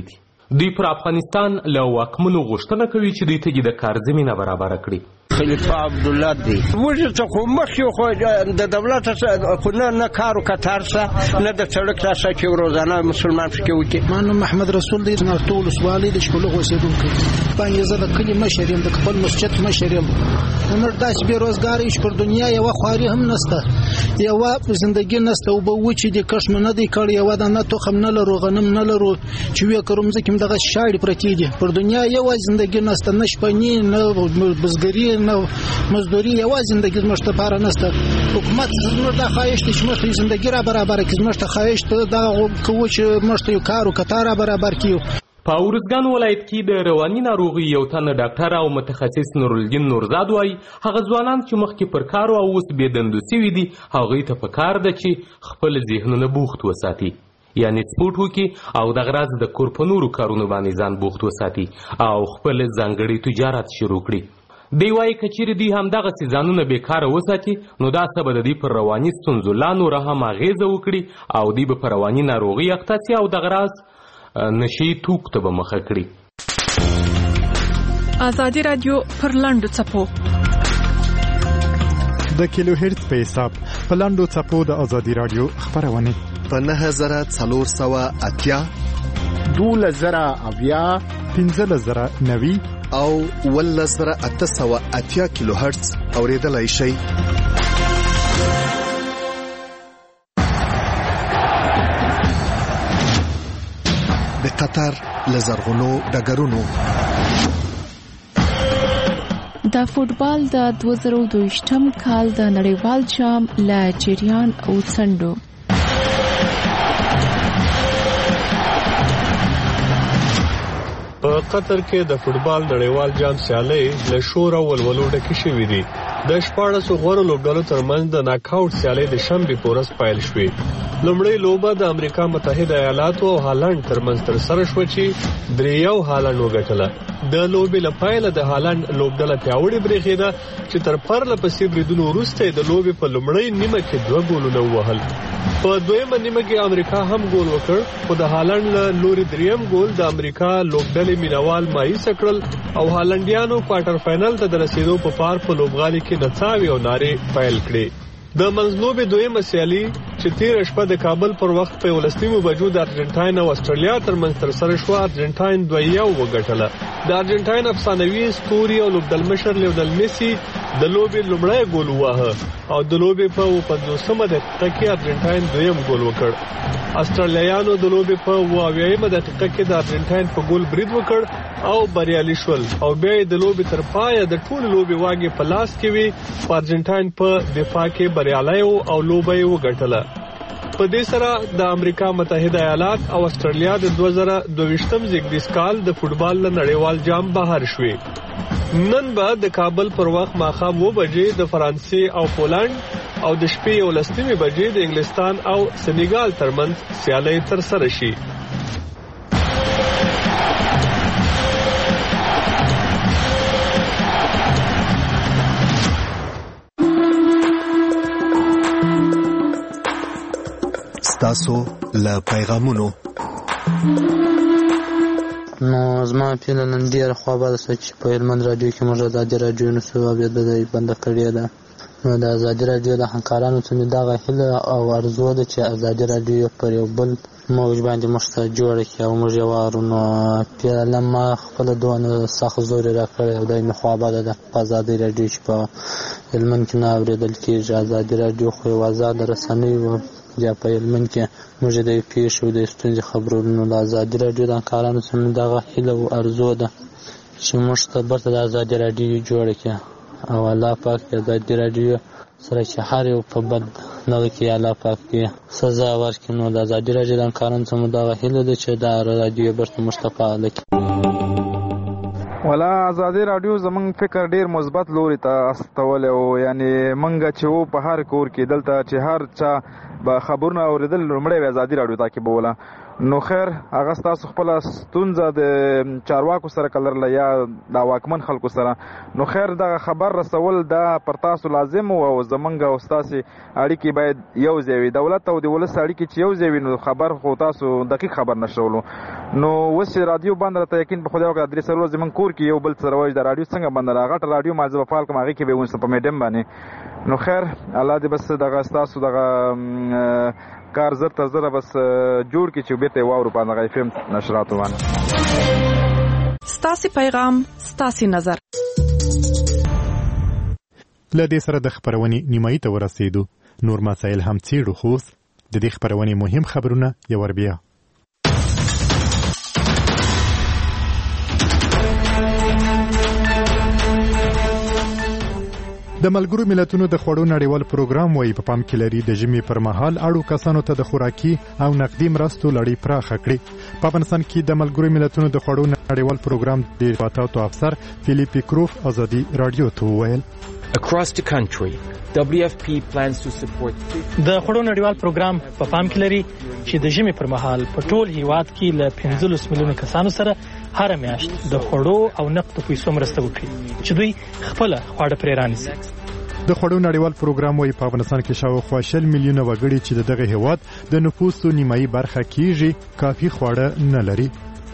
دوی پر افغانستان له واکمنو غوښتنه کوي چې دوی ته د کار زمینه برابره کړي. خلیفه عبدالله دی موږ ته خو مخکې خو د دولت خو نه نه کار و کتار سه نه د سړک راسه چې روزانه مسلمان پکې وکړي. ما نوم محمد رسول دی نارتو ولسوالۍ د شپلغ اوسېدونکی باندې زه د کلي مشر یم د خپل مسجد مشر یم. نور داسې بېروزګاره یو چې پر دنیا یوه خواري هم نشته یوه زندګي نشته اوبه وچې دي کښت مې نه دی کړی یوه دانه تخم نه لرو غنم نه لرو چې ویې کرو مځکې هم دغه شاړې پرتې دي پر دنیا یوه زندګي نشته نه شپني نه بزګري نه مزدوري یوه زندګي زموږ لپاره نشته. حکومت زموږ دا خواهش دی چې موږ ته زندګي را برابره کړي زموږ ته خواهش دغه کوو چې موږ ته یو کار و کتار را برابر کړي. په ارزګان ولایت کې د رواني ناروغي یو تن ډاکټر او متخصص نورالدین نورزاد وایي هغه ځوانان چې مخکې پر کار او اوس بې دندو سوي دي هغوی ته پکار ده چې خپل ذهنونه بوخت وساتي یعنې سپورټ وکړي او دغه راز د کور په نورو کارونو باندې ځان بوخت وساتي او خپل ځانګړی تجارت شروع کړي. دی وایي که چیرې دوی همدغسې ځانونه بېکاره وساتي نو دا څه به د دوی پر رواني ستونزو لا نوره هم اغېزه وکړي او دوی به په رواني ناروغي اخته سي او دغه راز نشي توک ته به مخه کړي. ازادي رادیو پر لاندو څپو د کیلو هرتز په حساب په لاندو څپو د ازادي رادیو خبرونه په نهه زره څلور سوه اتیا دولس زره اویا پنځلس زره نوي او ولس زره اته سوه اتیا کیلو هرتز اوریدلای شئ. د قطر لزرغونو ډګرونو د فوټبال د دوه زره دوهشتم کال د نړیوال جام له جریان او څنډو په قطر کې د فوټبال نړیوال جام سیالۍ له شور او ولولو ډکې شوې دي. د شپاړسو غوره لوبډلو ترمنځ د ناک آوټ سیالۍ د شنبې په ورځ پیل شوې. لومړۍ لوبه د امریکا متحده ایالاتو او هالند ترمنځ ترسره شوه چې درې یو هالند وګټله. د لوبې له پیله د هالند لوبډله پیاوړې برېښېده چې تر پرله پسې بریدونو وروسته یې د لوبې په لومړۍ نیمه کې دوه ګولونه ووهل. په دویمه نیمه کې امریکا هم ګول وکړ خو د هالند له لوري دریم ګول د امریکا لوبډلې مینوال مایوسه کړل او هالندیانو کوارټر فاینل ته د رسیدو په پار په لوبغالي کې نڅاوې او نارې پیل کړې. د منځلوبې دویمه سیالي چې تېره شپه د کابل پر وخت په یولسنیمو بجو د ارجنټاین او استرالیا ترمنځ ترسره شوه ارجنټاین دوه یو وګټله. د ارجنټاین افسانوي ستوري او لوبډلمشر لیونل میسي د لوبې لومړی ګول وواهه او د لوبې په اووه پنځوسمه دقیقه کې ارجنټاین دویم ګول وکړ. استرالیایانو د لوبې په اووه اویایمه دقیقه کې د ارجنټاین په ګول برید وکړ او بریالي شول او بیا یې د لوبې تر پایه د ټولو لوبې واګې په لاس کې وي. په ارجنټاین په دفاع کې بریالی او لوبه یې وګټله. په دې سره د امریکا متحده ایالات او استرالیا د دوه زره دوهویشتم زیږدیز کال د فوټبال له نړیوال جام بهر شوې. نن به د کابل پر وخت ماښام اووه بجې د فرانسې او پولنډ او د شپې یولس نیمې بجې د انګلستان او سنیګال ترمنځ سیالۍ ترسره شي. تاسو له پیغامونو نو زما پیله نن ډېره خواباله شوه چې په هلمند راډیو کې موږ ازادي راډیو نسو اورېدل بنده کړې ده. نو د ازادي راډیو د همکارانو څخه دغه هیله او ارزو ده چې ازادي راډیو پر یو بل موج باندې موږ ته جوړه کړي او موږ یې واورو. نو پیله ما خپله دونه سخت زور یې راکړی او دا مې خواباله ده په ازادي راډیو چې په هلمند کې نه اورېدل کېږي. ازادي راډیو خو یو ازاده رسنۍ وه یا په هلمند کې موږ د پیښو د ستونزې خبرونو له ازادي راډیو د همکارانو څخه دغه هیله او ارزو ده چې موږ ته برته د ازادي راډیو جوړه کړي او الله پاک د ازادي راډیو سره چې هر یو په بد دغه کې الله پاک کې سزا ورکړي. نو د ازادي راډیو د همکارانو څخه دغه هیله ده چې دا راډیو برته موږ ته فعاله کړي. ولا ازادي راډیو زمونږ فکر ډیر مثبت لوري ته استول او یعنی منګه چې وو په هر کور کې دلته چې هر چا به خبرونه اوریدل لومړی آزادي راډیو تعقیبوله. نو خیر هغه ستاسو خپل ستونزه د چارواکو سره کلرله یا د واکمن خلکو سره، نو خیر دغه خبر رسول دا پر تاسو لازم او زمونږ او ستاسو اړیکې باید یو ځای وي. دولت او د ولس اړیکې چې یو ځای وي نو خبر خو تاسو دقیق خبر نشولو. نو اوس چې رادیو بند راته یقین په خدای وکړه درې څلور زمونږ کور کې یو بل سره وایي د رادیو څنګه بند را غټ رادیو ما زه به فعال کوم هغې کې به ونیسم په میډیم باندې. نو خیر الله دې بس دغه ستاسو دغه کار زر تر زره بس جوړ کړي چې بیرته واورو په دغه اف ام نشراتو باندې. ستاسو پیغام ستاسو نظر. له دې سره د خبرونې نیمایي ته ورسېدو. نور مسایل هم څېړو خو د دې خبرونې مهم خبرونه یو ور بیا. د ملګرو ملتونو د خوړو نړیوال پروګرام وايي په پام کې لري د ژمي پر مهال اړو کسانو ته د خوراکي او نقدي مرستو لړۍ پراخه کړي. په افغانستان کې د ملګرو ملتونو د خوړو نړیوال پروګرام د ارتباطاتو افسر فلیپي کروف ازادي رادیو ته وویل Across the country, W F P plans to support د خوړو نړیوال پروګرام په پام کې لري چې د ژمي پر مهال په ټول هیواد کې له پنځلس میلیونه کسانو سره هر میاشت د خوړو او نقدو پیسو مرسته وکړي چې دوی خپل خواړه پرې رانیسي. د خوړو نړیوال پروګرام وايي په افغانستان کې شاوخوا شل میلیونه وګړي چې دغه هیواد د نفوسو نیمایي برخه کیږي کافي خواړه نه لري.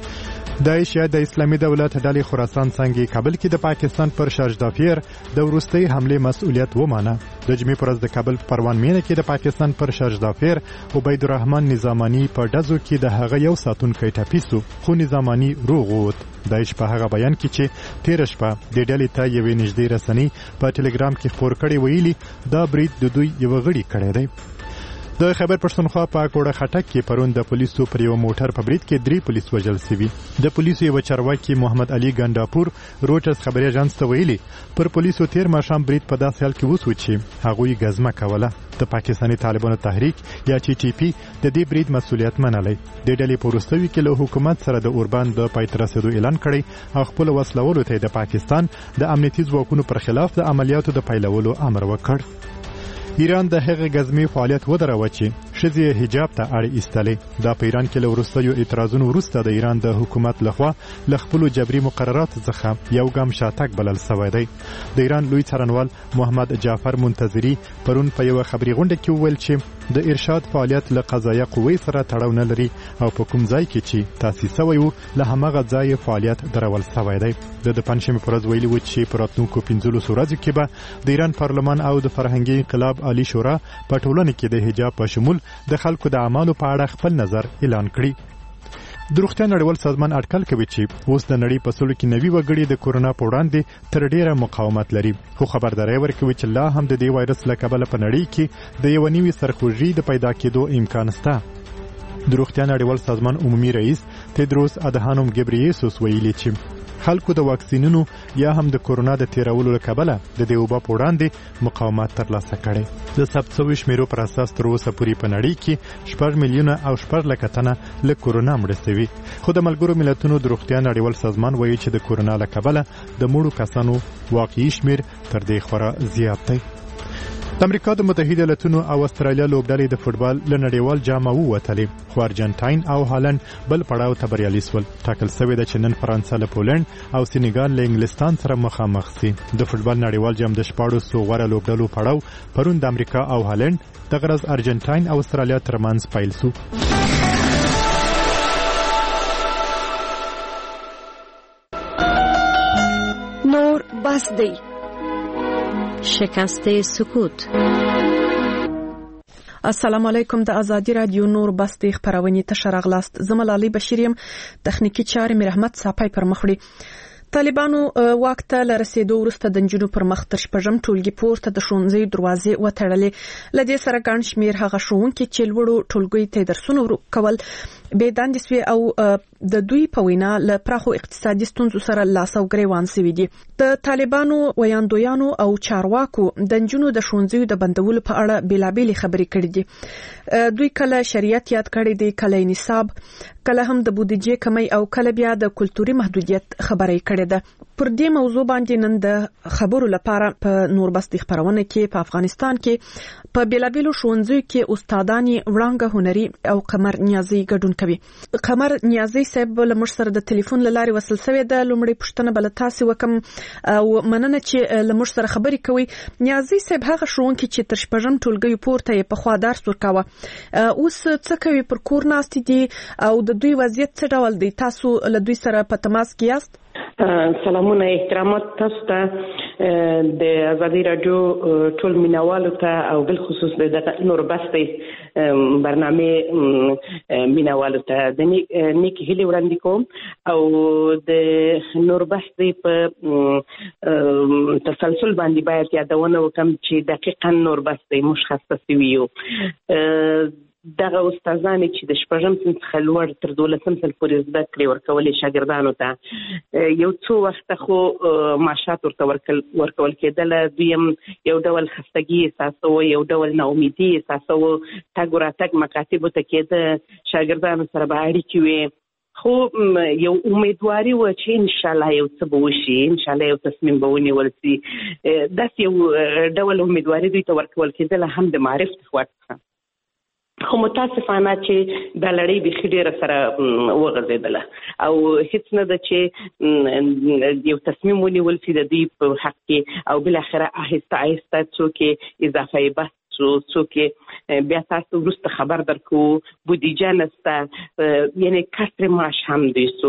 د ایشیا د اسلامي دولت ډلې خراسان څنګه کابل کې د پاکستان پر شارجدافیر د وروستي حمله مسؤلیت ومانه. د جمعې پر ورځ د کابل پروان مینه کې د پاکستان پر شارجدافیر عبید الرحمن نظامانی په ډزو کې د هغه یو ساتونکی ټپیسو خو نظامانی روغ ووت. د ایش په هغه بیان کې چې تیر شپه د ډلې ته یوې نږدې رسنۍ په ټلګرام کې خبر کړي ویلي دا برید د دوی یو غړي کړی دی. د خیبر پښتونخوا په کوړه خټک کې پرون د پولیسو پر یو موټر په برید کې درې پولیس وژل شوي. د پولیسو یو چارواکي محمد علي ګنداپور روټرز خبري اژانس ته ویلي پر پولیسو تیر ماښام برید په داسې حال کې وسو چې هغوی غزمه کوله. د پاکستاني طالبانو تحریک یا ټي ټي پی د دې برید مسؤلیت منلی. د ډلې په وروستیو کې له حکومت سره د اوربان د پای ته رسېدو اعلان کړی او خپل وسلولو ته د پاکستان د امنیتي ځواکونو پر خلاف د عملیاتو د پیلولو امر وکړ. ایران د هغه غزمي فعالیت ودروه چې ښځې حجاب ته اړ ایستلې. دا په ایران کې له وروستیو اعتراضونو وروسته د ایران د حکومت لخوا له خپلو جبري مقرراتو څخه یو ګام شاتګ بلل سوی دی. د ایران لوی څارنوال محمد جعفر منتظري پرون په یوه خبري غونډه کې وویل چې د ارشاد فعالیت له قضایه قوې سره تړاو نه لري او په کوم ځای کې چې تاسیس شوی و له هماغه ځای فعالیت درول سوی دی. د پنځشنبې په ورځ ویلي و چې په راتلونکو پنځلسو ورځو کې به د ایران پارلمان او د فرهنګي انقلاب عالی شورا په ټولنه کې د حجاب په شمول د خلکو د اعمالو په اړه خپل نظر اعلان کړي. د روغتیا نړیوال سازمان اټکل کوي چې اوس د نړۍ په سلو کې نوي وګړي د کورونا په وړاندې تر ډیره مقاومت لري، خو خبرداری ورکوي چې لا هم د دې وایرس له کبله په نړۍ کې د یو نوي سرخوږي د پیدا کېدو امکان شته. د روغتیا نړیوال سازمان عمومي رئیس تدروس ادهانوم ګبرییسوس ویلي چې خلکو د واکسینونو یا هم د کورونا د تیرولو له کبله د دې وبا په وړاندې مقاومت ترلاسه کړی. د ثبت شویو شمیرو پر اساس تر اوسه پورې په نړۍ کې شپږ میلیونه او شپږ لکه تنه له کورونا مړه شوي. خو د ملګرو ملتونو د روغتیا نړیوال سازمان وایي چې د کورونا له کبله د مړو کسانو واقعي شمیر تر دې خورا زیات دی. د امریکا د متحده ایالتونو او استرالیا لوبډلې د فوټبال له نړیوال جامه ووتلې، خو ارجنټاین او هالند بل پړاو ته بریالي شول. ټاکل شوې ده چې نن فرانسه له پولنډ او سینیګال له انګلستان سره مخامخ شي. د فوټبال نړیوال جام د شپاړسو غوره لوبډلو پړاو پرون د امریکا او هالند دغه ورځ ارجنټاین او استرالیا ترمنځ پیل شو. نور بس دی شکست سکوت. السلام علیکم. د ازادي رادیو نور بس دی خبرونه ته شرغلاست. زملالي بشیریم تخنیکی چارې مې رحمت صاحب پر مخړي. طالبانو واک ته لرسېدو وروسته د نجونو پر مخ تر شپږم ټولګي پورته د ښوونځیو دروازې وتړلې. له دې سره ګڼ شمېر هغه ښوونکي چې لوړو ټولګیو ته درسونه کول بې دندې سوي او د دوی په وینا له پراخو اقتصادي ستونزو سره لاس او ګریوان سوي دي. د طالبانو ویاندویانو او چارواکو د نجونو د ښوونځیو د بندولو په اړه بېلابېلې خبرې کړې دي. دوی کله شریعت یاد کړی دی، کله نصاب، کله هم د بودیجې کمی او کله بیا د کلتوري محدودیت خبرې کړې ده. پر دې موضوع باندې نن د خبرو لپاره په نوربستي خبرونه کې په افغانستان کې په بیلابیلو ښوونځیو کې استادان وړاندې هنري او قمر نیازي ګډون کوي. قمر نیازي صاحب له موږ سره د ټلیفون له لارې وصل شوی د لومړی پوښتنه بل تاسو وکم او مننه چې له موږ سره خبرې کوي. نیازي صاحب هغه ښوونکي چې تر شپږم ټولګي پورته یې په خوا درس ورکاوه اوس څه کوي؟ پر کور ناست دي او د دوی وضعیت څه ډول دی؟ تاسو له دوی سره په تماس کې یاست؟ سلامونه احترامات تاسو ته د ازادي رادیو ټول مینوالو ته او بل خصوص د نوربستي برنامه مینوالو ته د نیک هیلې وړاندې کوم او د نوربستي په تسلسل باندې باید یادونه وکم چې دقیقاً نوربستي مشخصه ویو دغه استادان چې د شپږم صنف څخه لوړ تر دولسم صنف پورې زده کړې ورکولې شاګردانو ته یو څو وخت خو معاشات ورته ورکول ورکول کېدل. دویم یو ډول خستګي احساسو، یو ډول ناامیدي احساسو، تګ راتګ مکاتبو ته کېده، شاګردانو سره به اړیکې وي، خو یو امیدواري و چې ان شاء الله یو څه به وشي، ان شاء الله یو تصمیم به ونیول شي. داسې یو ډول امیدواري دوی ته ورکول کېدل هم د معرف خوا څخه. خو متاسفانه چې دا لړۍ بیخي ډېره سره وغځېدله او هیڅ نه ده چې یو تصمیم ونیول شي د دوی په حق کې او بالاخره آهسته آهسته څوک اضافه بحث څوک بیا تاسو وروسته خبر درکو بودیجه نسته، یعنی کسر معاش هم دی سو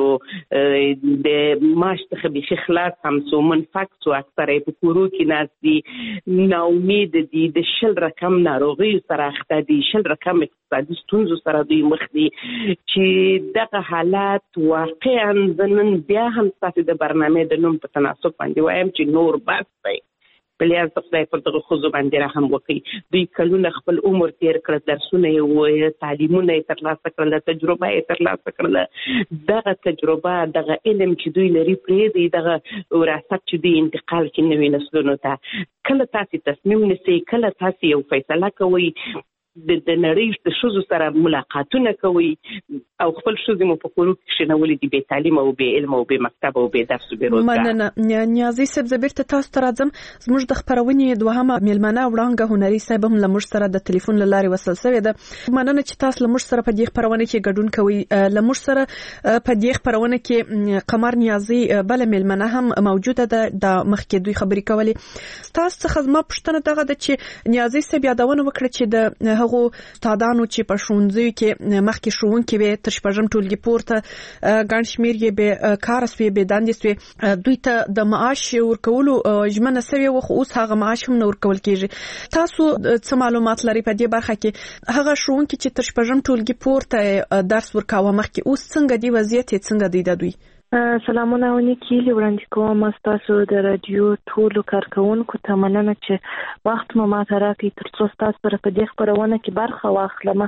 د معاش څخه بیخي خلاص هم سو منفق سو اکثره په کورو کې ناست دي، ناامید دي، د شل رقم ناروغي سره اخته دي، شل رقم اقتصادي ستونزو سره دوی مخ دي چې دغه حالات واقعا نن بیا هم ستاسو د برنامه د نوم په تناسب باندې وایم چې نور بس دی بلیاز د خدای پر دغه خوځو باندې را هم وکړي. دوی کلونه خپل عمر تیر کړ، درسونه یې وایي، تعلیمونه یې ترلاسه کړل، تجربه یې ترلاسه کړله. دغه تجربه دغه علم چې دوی لري پرېږدي، دغه وراثت چې دوی انتقال کړي نوي نسلونو ته. کله تاسې تصمیم نیسئ، کله تاسې یو فیصله کوئ، د نړۍ د ښځو سره ملاقاتونه کوي او خپل ښځې مو په کورو کې کښېنولې دي بې تعلیمه او بې علمه او بې مکتبه او بې درس او بې روزګار. مننه. نیازي صاحب زه بیرته تاسو ته راځم. زموږ د خپرونې دوهمه میلمنه وړانګه هنري صاحب هم له موږ سره د ټلیفون له لارې وصل شوې ده. مننه چې تاسو له موږ سره په دې خپرونه کې ګډون کوئ. له موږ سره په دې خپرونه کې قمر نیازي بله میلمنه هم موجوده ده، د مخکې دوی خبرې کولې. تاسو څخه زما پوښتنه دغه ده چې نیازي صاحب یادونه وکړه چې د هغو استادانو چې په ښوونځیو کې مخکې ښوونکي وي تر شپږم ټولګي پورته ګڼ شمېر یې بې کاره سوي، بې دندې سوي، دوی ته د معاش ورکولو ژمنه سوې وه خو اوس هغه معاش هم نه ورکول کېږي. تاسو څه معلومات لرئ په دې برخه کې؟ هغه ښوونکي چې تر شپږم ټولګي پورته درس ورکاوه مخکې اوس څنګه دی وضعیت یې څنګه دی د دوی؟ سلامونه او نیک هیلې وړاندې کوم ستاسو د رادیو ټولو کارکوونکو ته. مننه چې وخت مو ماته راکړئ تر څو ستاسو سره په دې خپرونه کې برخه واخلم.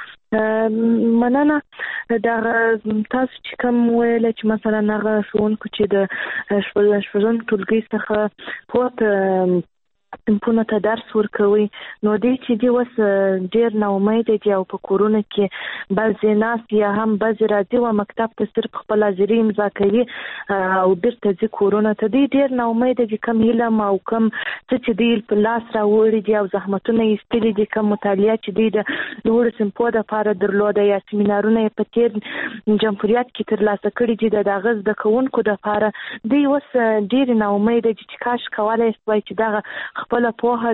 مننه. دغه تاسو چې کوم ویل چې مثلا هغه ښوونکو چې د شپږم ټولګي څخه پورته صنفونو ته درس ورکوي نو دوی چې دي اوس ډېر ناامیده دي او په کورونو کې بعضې ناست یا هم بعضې راځي و مکتب ته صرف خپل حاضري امضا کوي او بیرته ځي کورونو ته. دوی ډېر ناامیده دي، کم علم او کم څه چې دوی په لاس راوړي دي او زحمتونه یې ایستلي دي، کم مطالعه چې دوی د لوړو صنفو دپاره درلوده یا سیمینارونه یې په تېر جمهوریت کې ترلاسه کړي دي د هغه زده کوونکو دپاره. دوی اوس ډېرې ناامیده دي چې کاش کولی شوای چې دغه خپل پوهه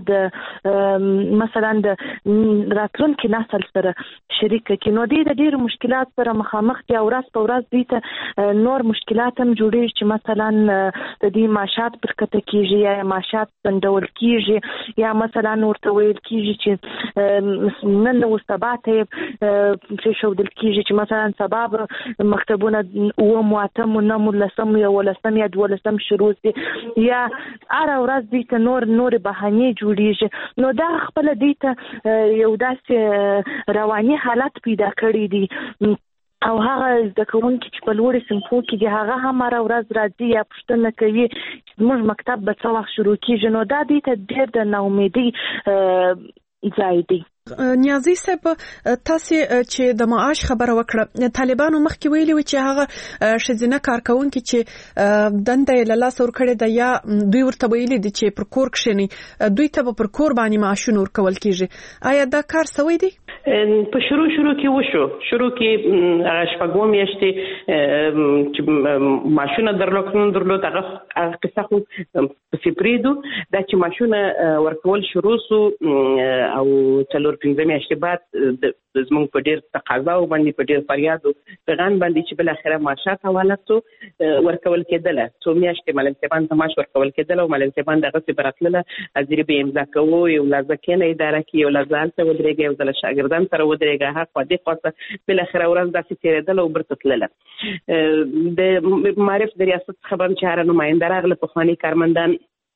د مثلا د راتلونکي نسل سره شریک کړي. نو دوی د ډېرو مشکلات سره مخامخ دي او ورځ په ورځ دوی ته نور مشکلات هم جوړېږي چې مثلا د دوی معاشات پرکته کېږي یا معاشات ځنډول کېږي یا مثلا ورته ویل کېږي چې نن او سبا ته یې پرېښودل کېږي چې مثلا سبا به مکتبونه اووم اتم نهم لسم یولسم یا دولسم شروع شي یا هره ورځ دوی ته نور نور بهانې جوړیږي. نو دا خپل دوی ته یو داسې رواني حالت پیدا کړی دی او هغه زده کوونکي چې په لوړو صنفو کې دي هغه هم هره ورځ راځي یا پوښتنه کوي چې زموږ مکتب به څه وخت شروع کېږي. نو دا دوی ته ډېر د ناامیدۍ ځای دی. نیازي صاحب تاسو چې د معاش خبره وکړه طالبانو مخکې ویلي و چې هغه شزینه کارکونکو چې دنده له لاس ور کړی د یا دوی ورته ویلي دي چې پر کور کښنی دوی ته پر کور باندې معاشونه ورکول کیږي آیا دا کار سوی دی په شروع شروع کې وشو شروع کې شپږم میاشتې چې معاشونه درلودل درلود هغه قصه خو په سپریدو دا چې معاشونه ورکول شروع سو او څلور پنځه میاشتې بعد د زموږ په ډیر تقاضا او باندې په ډیر فریاد او پیغام باندې چې بل اخره معاشات حواله سو ورکول کېدل څو میاشتې ملم سیبان ته معاش ورکول کېدل او ملم سیبان دغه سپارتله ازری به امضا کوو یو لازمه اداره کې یو لازم څه ودرېږي یو د شاګردان سره ودرېږي هغه په دې خاطر بل اخره ورځ داسې تیرېدل او برتتله د معرف د ریاست خبرم چې هر نماینده راغله په خواني کارمندان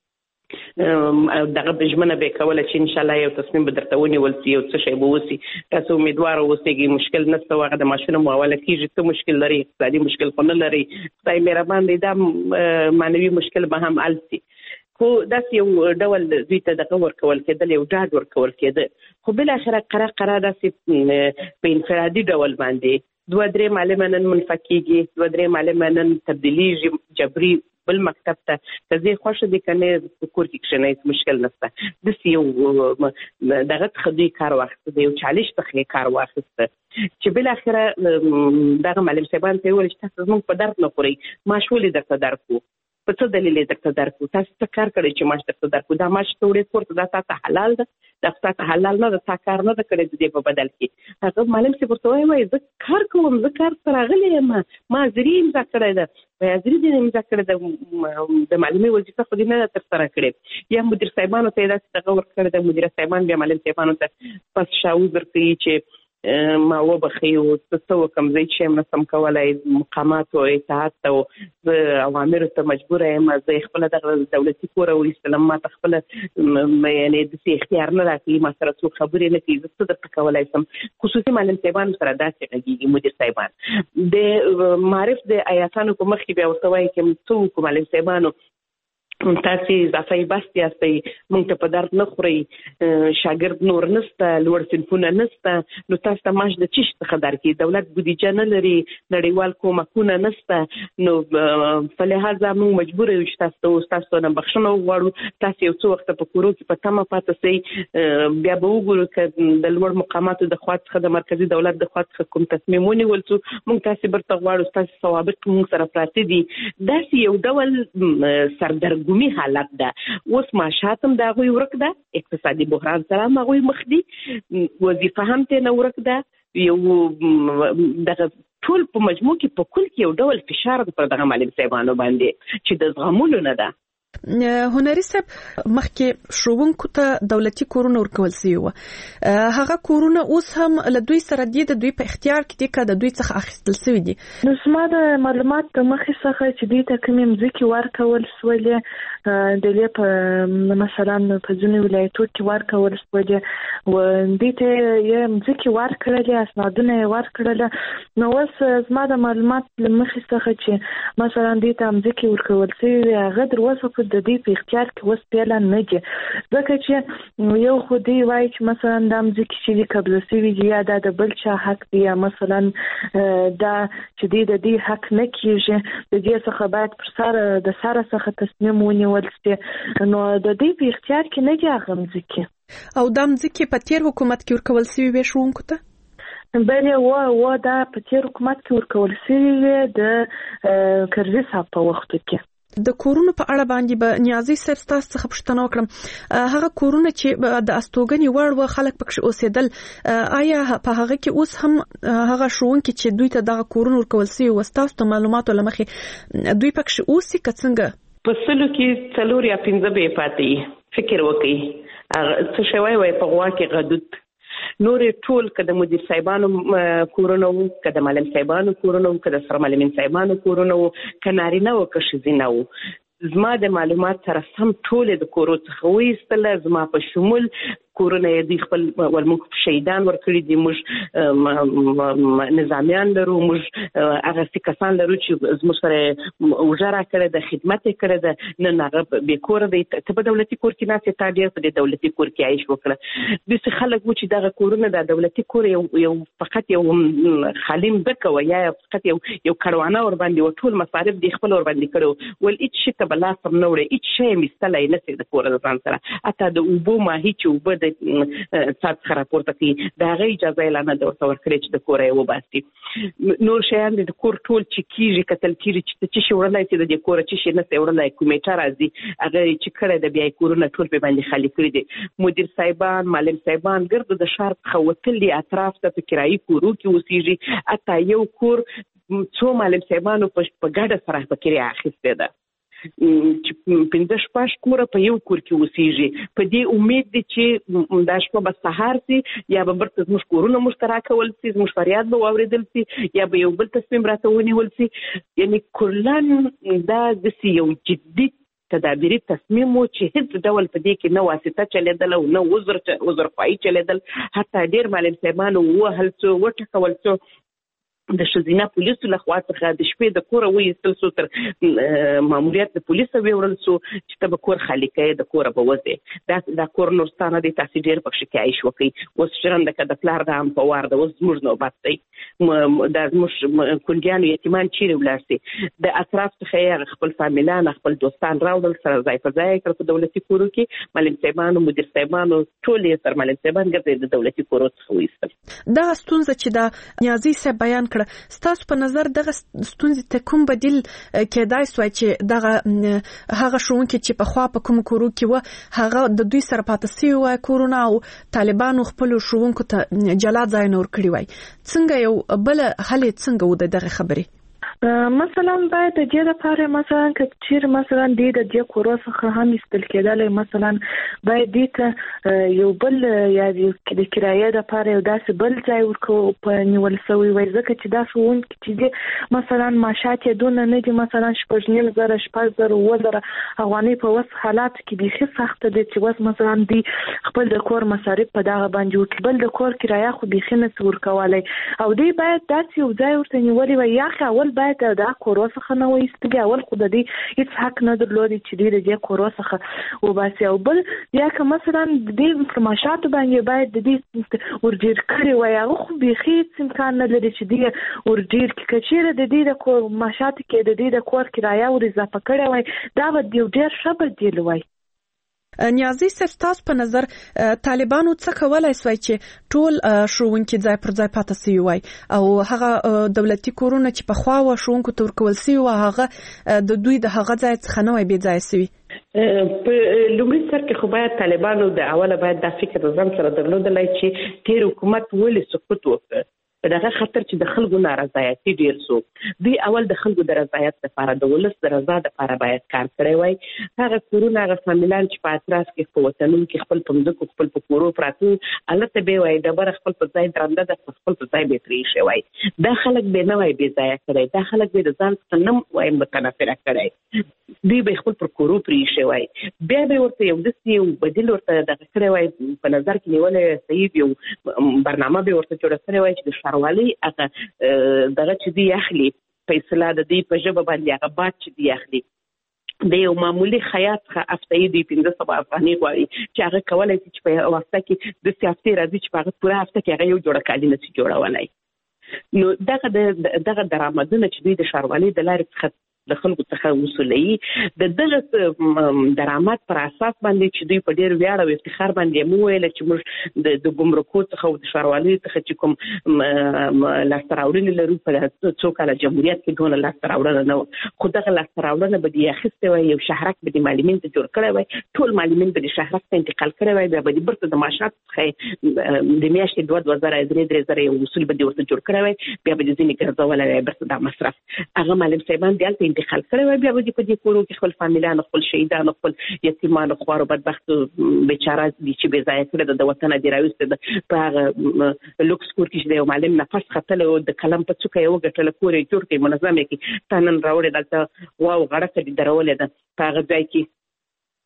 دغه بجمنه به کوله چې ان شاء الله یو تصمیم به درته ونیول سي او څه شی به وسی تاسو امیدوار اوسئ مشکل نشته واغه د ماشینو مواله کیږي ته مشکل لري اقتصادي مشکل خو نه لري خدای مهربان دی دا مانوي مشکل به هم حل سي خو داسې یو ډول دوی ته دغه ورکول کېدل یو ډاډ ورکول کېده خو بل اخره قرار قرار داسې په انفرادي ډول باندې دوه درې معلمانن منفکیږي دوه درې معلمانن تبدیلیږي جبري بل مکتب ته کزي خوښ دي کنه کور کې کښنه مشکل نشته د سیو دغه خدي کار وخت دی او چالش تخنیک کار واخسته چې بل اخره دغه معلم سیبان ته ویل چې تاسو موږ په درد نه خوري ماشولې درته درکو په څه دلیل درته درکو تاسو څه کار کړی چې ماش درته درکو دا ماش ته وړي پورته دا تاسو حلال ده دا تاسو حلال نه ده تا کار نه ده کړی د دې په بدل کې هغه معلم سی ورته وایي زه کار کوم زه کار سره غلې ما ما زری امضا کړی ده په زری دې امضا کړی ده د معلمي وظیفه خو دې نه تر سره کړې یا مدیر صاحبانو ته دا څه ور کړی ده مدیر صاحبان بیا معلم صاحبانو ته پس شاو ورکړي چې ما وبخي او څه وکم زه چې هم نسم کولای مقامات او اطاعت او اوامر ته مجبور یم زه خپل د دولتي کور او اسلام ما خپل یعنی د سي اختیار نه راکړي ما سره څو خبرې نه کوي زه څه کولای سم خصوصي معلم صاحبان سره داسې کېږي مدیر صاحبان د معرف د آیاتانو په مخ کې بیا ورته وایي چې څو معلم صاحبانو تاسو اضافي بس یاستئ موږ ته په درد نه خوري شاګرد نور نسته لوړ صنفونه نسته نو تاسو ته معاش د چی څخه درکې دولت بودیجه نه لري نړیوال کومکونه نسته نو په لحاظه موږ مجبور یو چې تاسو تاسو نه بخښنه وغواړو تاسو یو څو وخت په کورو کې په تمه پاتې سي بیا به وګورو چې د لوړ مقاماتو د خوا څخه د مرکزی دولت د خوا څخه کوم تصمیم ونیول څو موږ تاسو برته غواړو تاسو سوابق موږ سره پراته دي داسې یو ډول سردرګ می حالت ده اوس معاشاتم دا غوي ورک ده اقتصادي بحران سره ما غوي مخ دي وظیفه هم ته نه ورک ده یو دغه ټول په مجموع کې په کل کې یو ډول فشار پر دغه معلم صاحبانو باندې چې د زغمولو نه ده هنري صاحب مخکې شروونکو ته دولتي کورونه ورکول سوي و هغه کورونه اوس هم له دوی سره دي د دوی په اختیار کې دي که د دوی څخه اخیستل سوي دي نو زما د معلومات د مخې څخه چې دوی ته کومې مځکې ورکول سولې د دې په مثلا په ځینو ولایتو کې ورکول سولې و دوی ته یې مځکې ورکړلې اسنادونه یې ورکړل نو اوس زما د معلومات له مخې څخه چې مثلا دوی ته مځکې ورکول سوي هغه در اوسه د دې په اختیار کې وس پیاله نه دي ځکه چې یو خو دی وایي چې مثلا د مځکې چې دي قبضه سوي دي یا دا د بل چا حق دی یا مثلا دا چې دی د دې حق نه کیږي د دې څخه باید پر سر د سره څخه تصمیم ونیول شي نو د دې په اختیار کې نه دي هغه مځکې او د مځکې په تیر حکومت کې ورکول سوي وي شروونکو ته بلې و و دا په تیر حکومت کې ورکول سوي د کرزي صاحب په وخت کې د کورونو په اړه باندې به نیازي صاحب تاسو څخه پوښتنه وکړم هغه کورونه چې د استوګنې وړ و خلک پکې اوسېدل آیا په هغه کې اوس هم هغه شوونکي چې دوی ته دغه کورونه ورکول سوي و تاسو ته معلوماتو لمخې دوی پکې اوسي که څنګه په سلو کې څلور یا پنځه به پاتې فکر وکړي څه شوی وای په غوا کې غدود نورې ټول که د مدیر صاحبانو کورونه وو که د معلم صاحبانو کورونه وو که د سره معلمین صاحبانو کورونه وو که نارینه وو که ښځینه وو زما د معلومات سره سم ټولې د کورو څخه وایستله زما په شمول کورونه د خپل ولموږ شهیدان ورکړي دي، موږ نظامیان لرو، موږ هغه کسان لرو چې زموږ سره وجره کړې د خدمت کړې ده، نن هغه بې کوره دی. ته په دولتي کور کې ناست تا ډېر په دولتي کور کې عیش وکړه. داسې خلک و چې دغه کورونه د دولتي کور یو یو فقط یو خالي مځکه وه یا فقط یو یو کړوانه ورباندې و، ټول مصارف دې خپل ورباندې کړی ول هېڅ شي ته به لاس هم نه وړی، هېڅ شی یې ایستلی نه سي د کوره د ځان سره، حتی د اوبو ماهي چې اوبه د څا څخه راپورته کوي د هغې اجازه یې لا نه ده ورته ورکړې چې د کوره یې وباسي. نور شیان د کور ټول چې کېږي کتل کېږي چې ته څه شي وړلی سي د دې کوره څه شي نه سي وړلی، کمیټه راځي هغه چې کړی ده بیا یې کورونه ټول پرې باندې خالي کړي دي. مدیر صاحبان معلم صاحبان ګرد د ښار څخه وتلي اطراف ته په کرایي کورو کې اوسېږي، حتی یو کور څو معلم صاحبانو په ګډه سره په کرایه اخیستې ده چې پنځه شپږ کوره په یو کور کې اوسېږي. په دې امید دی چې دا شپه به سهار سي یا به برته زموږ کورونه موږ ته راکول سي، زموږ فریاد به واورېدل سي یا به یو بل تصمیم راته ونیول سي. یعنې کلن دا داسې یو جدي تدابیري تصمیم و چې هیڅ ډول په دې کې نه واسطه چلېدل او نه عذر عذرخواهي چلېدل. حتی ډېر معلم صاحبانو ووهل څو وټکول څو د ښځینه پولیسو لخوا څخه د شپې د کوره وایستل سو، تر ماموریت د پولیسو ویوړل سو چې ته به کور خالي کوې د کوره به وځې. دا دا کور نور ستا نه دی، تاسې ډېر پکښې کې عیش وکړئ. اوس ژرنده که د پلار د هم په وار ده، اوس زموږ نوبت دی. دا زموږ کونډیانو یتیمان چیرې ولاړ سي؟ د اطراف څخه یې خپل فامیلان خپل دوستان راوړل، سره ځای په ځای یې کړل په دولتي کورو کې. معلم صاحبانو مدیر صاحبانو ټول یې سر معلم صاحبان ګرځي د دولتي کورو څخه وایستل. دغه ستونزه چې د نیازي صاحب بیان کړه، ستاسو په نظر دغه ستونزې ته کوم بدیل کېدای سوای چې دغه هغه ښوونکي چې پخوا په کوم کورو کې وه هغه د دوی سره پاتې سوي وای کورونه او طالبانو خپلو ښوونکو ته جلا ځایونه ورکړي وای، څنګه یو بله حل یې څنګه و د دغې خبرې؟ مثلا باید د دې لپاره مثلا که چیرې مثلا دې د دې کورو څخه هم ایستل کېدلی، مثلا باید دې ته یو بل یا د کرایې دپاره یو داسې بل ځای ورکو په نیول سوی وای، ځکه چې دا ښوونکي چې دي مثلا معاشات یې دونه نه دي، مثلا شپږ نیم زره شپږ زره اووه زره افغانۍ په اوس حالاتو کې بیخي سخته دی چې اوس مثلا دوی خپل د کور مصارف په دغه باندې وکړي، بل د کور کرایه خو بیخي نه سي ورکولی، او دوی باید داسې یو ځای ورته نیولی وای. یا خو اول باید دا کورو څخه نه وایستلي، اول خو د دې هېڅ حق نه درلودی چې دوی د دې کورو څخه وباسي، او بل یا که مثلا د دې پر معاشاتو باندې باید د دې ورډیر کړي وای، هغه خو بیخي هېڅ امکان نه لري چې دوی ورډیر کړي. که چېرې د دې د کور معاشاتو کې د دې د کور کرایه ور اضافه کړې وای، دا به یو ډېر ښه بدیل وای. نیازي صاحب ستاسو په نظر طالبانو څه کولای سوای چې ټول ښوونکي ځای پر ځای پاتې سوي وای او هغه دولتي کورونه چې پخوا وه ښوونکو ته ورکول سوي وه هغه د دوی د هغه ځای څخه نه وای بې ځایه سوي؟ په لومړي سر کې خو باید طالبانو د اوله باید دا فکر د ځان سره درلودلی چې تېر حکومت ولې سقوط وکړ، په دغه خاطر چې د خلکو نارضایتي ډېر سو. دوی اول د خلکو د رضایت لپاره د ولس د رضا لپاره باید کار کړی وای. هغه کورونه هغه فامیلان چې په اطراف کې په وطنونو کې خپل په مځکو خپل په کورو پراته هلته به وای ډبره خپل په ځای درنده ده، خپل په ځای به پرېښی وای. دا خلک به نه وای بې ځایه کړی، دا خلک به د ځان څخه نه وای متنفره کړی، دوی به خپل پر کورو پرېښی وای. بیا به ورته یو داسې یو بدیل ورته دغه کړی وای، په نظر کې نیولی صحیح یو برنامه به ورته جوړه کړې وای چې د ښاروالۍ هغه دغه چې دوی اخلي فیصله د دوی په ژبه باندې هغه باد چې دوی اخلي د یو معمولي خیاط څخه هفتهیي دوی پنځه سوه افغانۍ غواړي چې هغه کولی شي چې په یوه هفته کې داسې هفتې راځي چې په هغه پوره هفته کې هغه یو جوړه کالي نه شي جوړولی. نو دغه دغه درآمدونه چې دوی د ښاروالۍ د لارې څخه د خلکو څخه وصولوي، د دغه درآمد پر اساس باندې چې دوی په ډېر ویاړ او افتخار باندې مو ویله چې موږ د ګمرکو څخه او د ښاروالۍ څخه چې کوم لاسته راوړنې لرو په څو کاله جمهوریت کې دونه لاسته راوړنه نه وه، خو دغه لاسته راوړنه به دې اخیستې وای، یو شهرک به دې معلمین ته جوړ کړی وای، ټول معلمین به دې شهرک ته انتقال کړی وای، بیا به دې برته د معاشات څخه د میاشتې دوه دوه زره درې درې زره یو وصول به دې ورته جوړ کړی وای، بیا به دې ځینې ګرځولی وای برته دا مصرف. هغه معلم صاحبان دې هلته انتقال کړی وای، بیا به دې په دې کورو کې خپل فامیلان خپل شهیدان خپل یتیمان خوارو بدبختو بیچاره دي چې بې ځایه کړې ده د وطنه دې راویستې ده په هغه لوکس کور کې چې د یو معلم نفس ختلی و د قلم په څوکه یې وګټله کور یې جوړ کړې منظم یې کړي تا نن راوړې دلته غوا او غړکه دې درولې ده په هغه ځای کې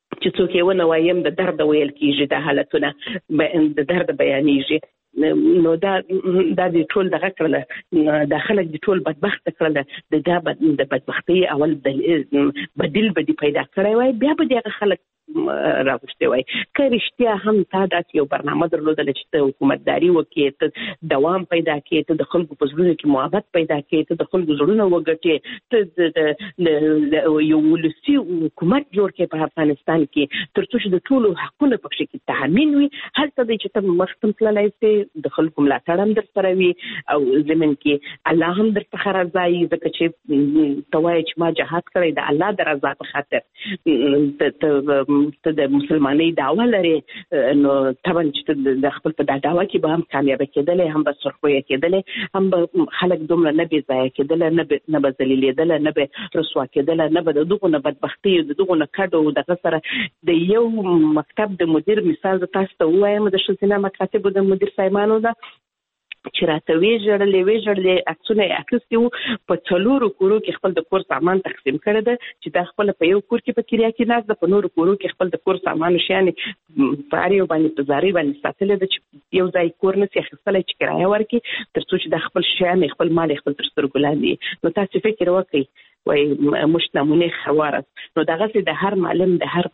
چې څوک یې ونه وایم د درد ویل کیږي، د حالتونه د درد بیانېږي. نو دا دا د ټول دغه کړل د خلک د ټول بدبخت کړل د دا د بدبختی اول بدیل بدی پیدا کړی وای، بیا به دغه خلک راوښتي وای. که رښتیا هم تا داسې یو برنامه درلودله چې ته حکومتداري وکړې، ته دوام پیدا کړې، ته د خلکو په زړونو کې محبت پیدا کړې، ته د خلکو زړونه وګټې، ته د یو ولسي حکومت جوړ کړې په افغانستان کې، تر څو چې د ټولو حقونه په کې تامین وي، هلته دی چې ته مخکم تللی سې، د خلکو ملاتړ هم در سره وي او زمین کې الله هم در څخه راضي وي، ځکه چې ته وایې چې ما جهاد کړی د الله د رضا په خاطر، ته د مسلمانۍ دعوه لرې، نو طبعا چې د خپل په دا دعوه کې به هم کامیابه کېدلی، هم به سرخویه کېدلی، هم به خلک دومره نه بې ځایه کېدلی، نه به ذلیلېدلی، نه به رسوا کېدلی، نه به د دغو نه بدبختي د دغو نه کډو دغه سره. د یو مکتب د مدیر مثال زه تاسو ته ووایم، د ښځینه مکاتبو د مدیر صاحبانو ده چې راته ویې ژړلې ویې ژړلې عکسونه یې اخیستي وو، په څلورو کورو کې خپل د کور سامان تقسیم کړی ده، چې دا خپله په یو کور کې په کریا کې ناست ده، په نورو کورو کې خپل د کور سامان شیان په هر یو باندې په زارۍ باندې ساتلی ده چې یو ځای کور نسي اخیستلی چې کرایه ورکړي، تر څو چې دا خپل شیان خپل مال خپل تر سترګو لاندې. نو تاسو فکر وکړئ وای مش نمونه خوارس. نو دغه د هر معلم، د هر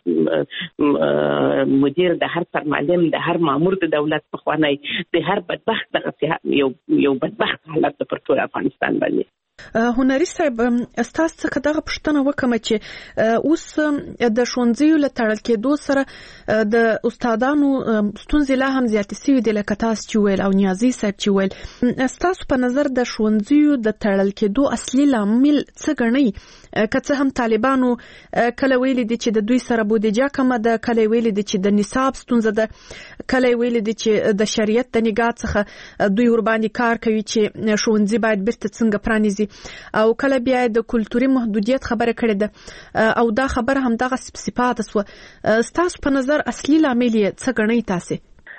مدیر، د هر سرمعلم، د هر مامور د دولت په خوانی، د هر بدبخت دغه یو یو بدبخت حالت پر ټول افغانستان باندې. هنري صاحب، استاد څخه دغه پوښتنه وکم چې اوس د ښوونځیو له تړل کېدو سره د استادانو ستونزې لا هم زیاتې سوي دي، لکه تاسو چې ویل او نیازي صاحب چې ویل. ستاسو په نظر د ښوونځیو د تړل کېدو اصلي لامل څه ګڼئ؟ که څه هم طالبانو کله ویلي دي چې د دوی سره بودیجه کمه ده، کله ویلي دي چې د نصاب ستونزه ده، کله ویلي دي چې د شریعت د نگاه څخه دوی ورباندې کار کوي چې ښوونځي باید بیرته څنګه پرانیزي، او کله بیا د کلتوري محدودیت خبره کړې ده، او دا خبره هم دغه صفات سو. ستاسو په نظر اصلي لامل یې څه ګڼئ تاسو؟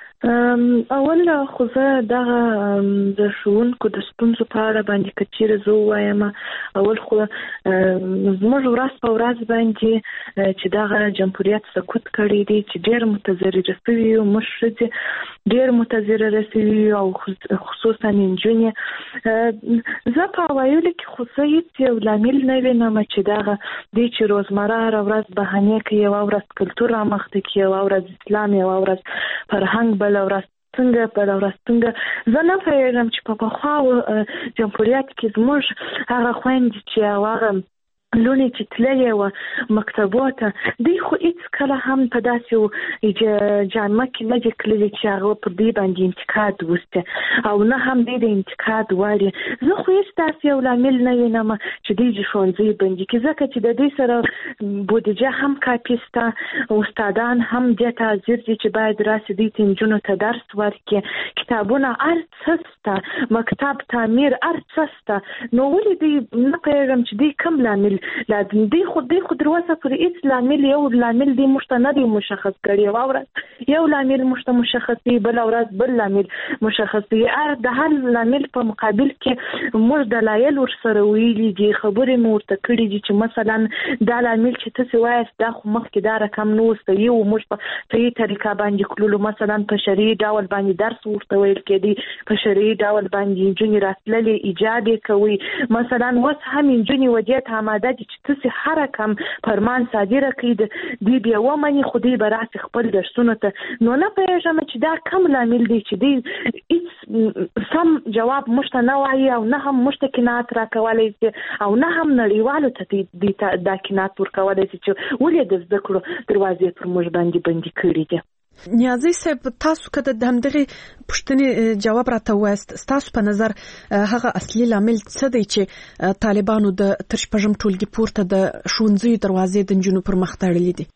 اول خو زه دغه د ښوونکو د ستونزو په اړه باندې که چیرې زه ووایم، اول خو زموږ ورځ په ورځ باندې چې دغه جمهوریت سقوط کړی دی، چې ډېر متضرره شوي یو، موږ ښځې ډېر متضرره شوي او خصوصا نجونې. زه په اوایلو کې خو زه هېڅ یو لامل نه وینم چې دغه دی چې روزمره هره ورځ بهانې کوي، یوه ورځ کلتور رامخته کوي، یوه ورځ اسلام، یوه ورځ فرهنګ، بله ورځ څنګه بله ورځ څنګه. زه نه پوهېږم چې په پخوا جمهوریت کې زموږ هغه خویندې چې هغه لونې چې تللې وه مکتبو ته، دوی خو هېڅ کله هم په داسې جامه کې نه دي تللي چې هغه پر دوی باندې انتقاد وسي، او نه هم دوی د انتقاد وړ دي. زه خو هېڅ داسې یو لامل نه وینم چې دوی د ښوونځي بندي کړي، ځکه چې د دوی سره بودیجه هم کافي شته، استادان هم دې ته حاضر دي چې باید راسي دوی ته نجونو ته درس ورکړي، کتابونه هر څه شته، مکتب تعمیر هر څه شته. نو ولې دوی نه پوهېږم چې دوی کوم لامل لازم دی؟ خو دی خو در اوسه پورې هېڅ لامل یو لامل دی موږ ته نه دی مشخص کړی. یوه ورځ یو لامل موږ ته مشخص وي، بله ورځ بل لامل مشخص وي. د هر لامل په مقابل کې موږ دلایل ورسره ویلي دي، خبرې مو ورته کړي دي چې مثلا دا لامل چې تاسې وایاست دا خو مخکې دا رقم نه و صحیح و، موږ په صحیح طریقه باندې کړلو، مثلا په شرعي ډول باندې درس ورته ویل کېدی، په شرعي ډول باندې نجونې راتللې ایجاد یې کوي، مثلا اوس هم نجونې ودې ته آماده دي چې تاسې هر کم فرمان صادره کړي، دوی بیا ومني، خو دوی به راسي خپل درسونو ته. نو نه پوهېږم چې دا کوم لامل دی چې دوی هېڅ سم جواب موږ ته نه وایي، او نه هم موږ ته قناعت راکولی شي، او نه هم نړیوالو ته دوی ته دا قناعت ورکولی شي چې ولې د زده کړو دروازې پر موږ باندې بندي کړي دي. نیازي صاحب، تاسو که د همدغې پوښتنې جواب راته ووایاست، ستاسو په نظر هغه اصلي لامل څه دی چې طالبانو د تر شپږم ټولګي پورته د ښوونځیو دروازې د نجونو پر مخ تړلې دي؟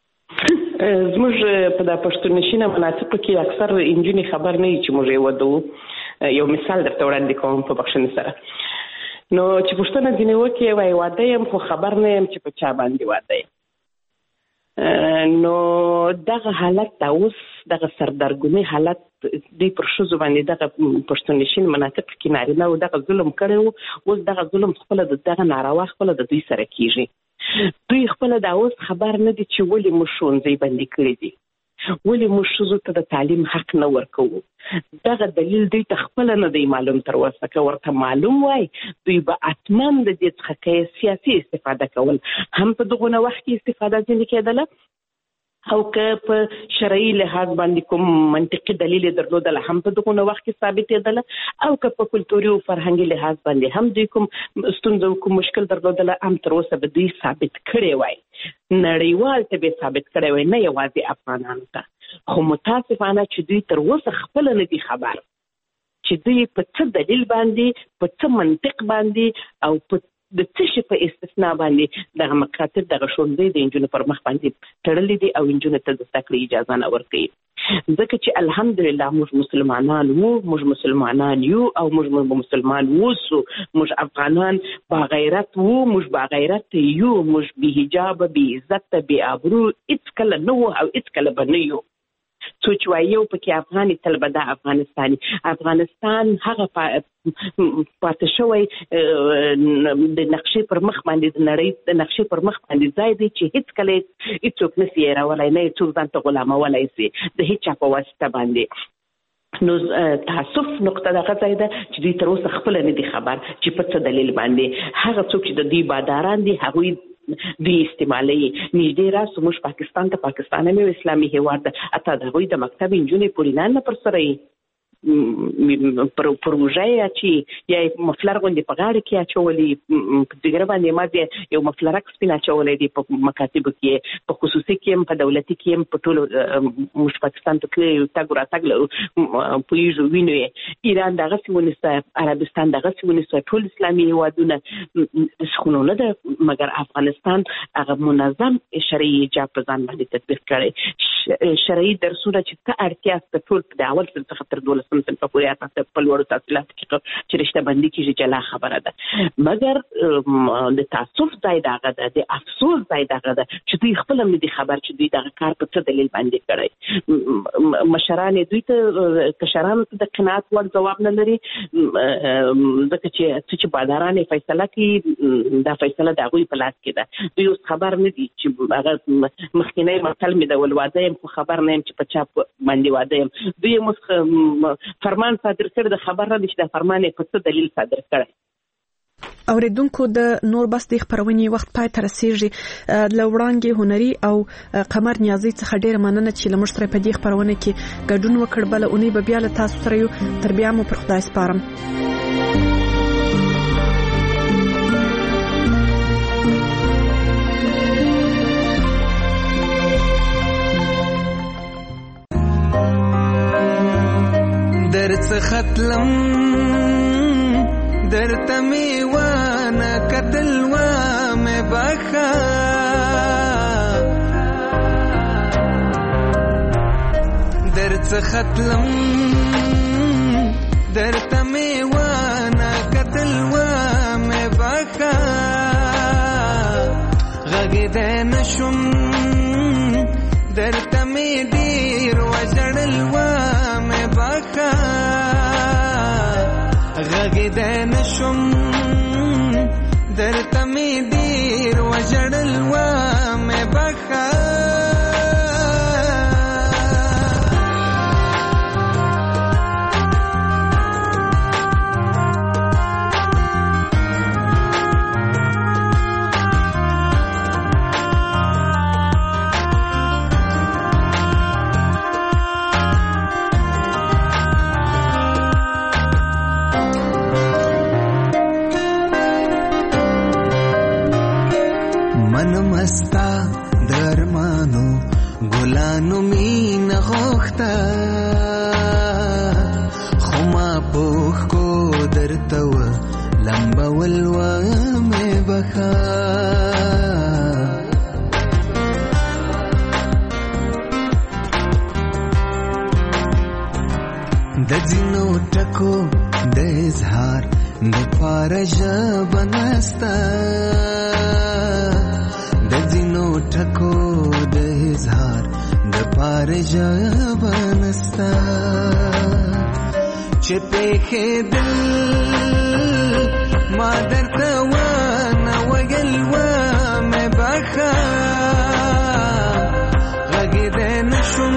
زموږ په دا پښتونشینه مناطقو کې اکثر نجونې خبر نه وي چې موږ یې واده. یو مثال درته وړاندې کوم په بخښنې سره. نو چې پوښتنه ځینې وکړي وایي واده یم خو خبر نه یم چې په چا باندې واده یم. نو دغه حالت دا اوس دغه سردرګمي حالت د پرشوزو باندې دغه پښتونشین مناطق کې نارینه او دغه ظلم کړو، اوس دغه ظلم خپل دغه ناروا خپل د دوی سره کیږي. دوی خپل دا اوس خبر نه دي چې ولې موږ ښوونځي بندي کړی دي، ولې موږ ښځو ته د تعلیم حق نه ورکوو. دغه دلیل دوی ته خپل نه دی معلوم، تر اوسه که ورته معلوم وای دوی به حتما د دې څخه سیاسي استفاده کول، هم په دغه وخت کې استفاده ځینې کېدله او که په شرعي لحاظ باندې کوم منطقي دلیل درلودل هم په دغه وخت کې ثابتېدل، او که په کلتوري او فرهنګي لحاظ باندې هم دوی کوم ستونزه او کوم مشکل درلودل هم تر اوسه به دوی ثابت کړی وای، نړیوال ته به ثابت کړی وای، نه یوازې افغانانو ته. خو متاسفانه چې دوی تر اوسه خپل نه دي خبر چې دوی په څه دلیل باندې، په څه منطق باندې او په د څه په استثناء باندې دغه مکاتب دغه ښوونځي د انجونو پر مخ باندې تړلي دي او انجونو ته د زده کړې اجازه نه ورکوي. ځکه چې الحمدلله موږ مسلمانان وو، موږ مسلمانان یو او موږ مسلمان ووسو، موږ افغانان با غیرت وو، موږ با غیرت یو، موږ بې حجابه، بې عزته، بې آبرو هېڅکله نه وو او هېڅکله به نه یو. څوک وایي یو پکې افغاني تل به دا افغانستاني. افغانستان هغه پاتې شوی د نقشې پر مخ باندې، د نړۍ د نقشې پر مخ باندې ځای دی چې هېڅکله هېڅوک نسي هېرولی، نه یې څوک ځان ته غلامولی سي د هېچ چا په واسطه باندې. نو تعصف نقطه دغه ځای ده چې دوی تر اوسه خپله نه دي خبر چې په څه دلیل باندې هغه څوک چې د دوی باداران دي هغوی دوی استعمالي. نږدې راسو موږ پاکستان ته، پاکستان هم یو اسلامي هېواد ده، حتی د هغوی د مکتب نجونې پورینان نه پر سره یې پروژه یې اچي یا مفلر غوندې په غاړه کې اچولي، په ځګره باندې مازې یو مفلرک سپین اچولی دی په مکاتبو کې، په خصوصي کې هم، په دولتي کې هم، په ټولو موږ پاکستان ته تللی تګ راتګ لرو، پوهېږو، وینو یې. ایران دغسې ونیسه، عربستان دغسې ونیسه، ټول اسلامي هېوادونه خو نه ده، مګر افغانستان هغه منظم شرعي حجاب په ځان باندې تطبیق کړی. شرعي درسونه چې ته اړتیا سته ټول د اول صنف څخه تر دولسم صنف پورې اساسا په لوړو تحصیلاتو کې چې رشته بندي کېږي جلا خبره ده، مګر د تعصب ځای دغه ده، د افسوس ځای دغه ده چې دوی خپل هم نه دي خبر چې دوی دغه کار په څه دلیل باندې کړی. مشران دوی ته کشرانو ته د قناعت وړ ځواب نه لري، ځکه چې څه چې باداران یې فیصله کوي دا فیصله د هغوی په لاس کې ده. دوی اوس خبر نه دي چې هغه مخکینی متل مې د ول واده یم خو خبر نه یم چې په چا باندې واده یم. دوی هم اوس فرمان صادر کړی، د خبر نه دي چې دا فرمان یې په څه دلیل صادر کړی. اوریدونکو د نور بس د خبرونې وخت پای ته رسیږي. له وړاندې هنري او قمر نیازي څخه ډېره مننه چې له موږ سره په دې خبرونه کې ګډون وکړ. بله اونۍ به بیا له تاسو سره یو، تر بیا مو پر خدای سپارم. در څختلم در تمی وانا قتل و میں بخا در څختلم در تمی وانا قتل و میں بخا غږیدای نشم در تمی ډیر وژړل و میں بخا غږیدای نشم در تمی ډیر وژړل و میں بخا مستا درمانو ګلانو مين غوخته خما پوخ کو درته و لمبا ولوا مې بخا د جنو ټکو د اظهار د پارژ بنستا د جنو ټکو د نور جبنستا چې پېخې دل ما درته ونه ویل ومې بخه غږېدی نه شوم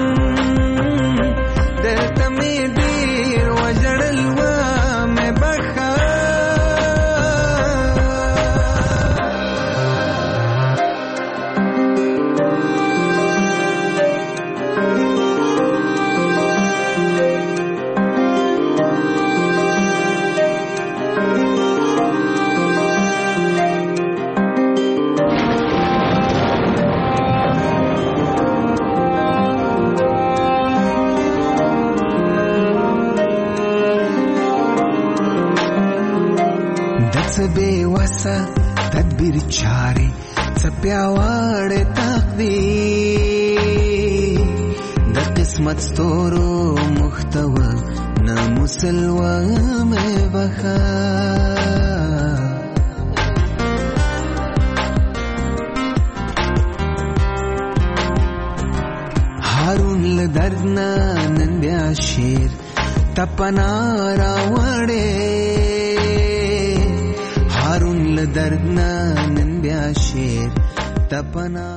دلته مې ډېر وژړل ومې بخه بے وسه تدبیر چاري څپیاوړې تقدیر د قسمت ستورو محتوا نه مسلوه مې بخا هارون له درد نه نن بیا شیر تپنا راوړې هارون له درد نه نن بیا شیر تپنا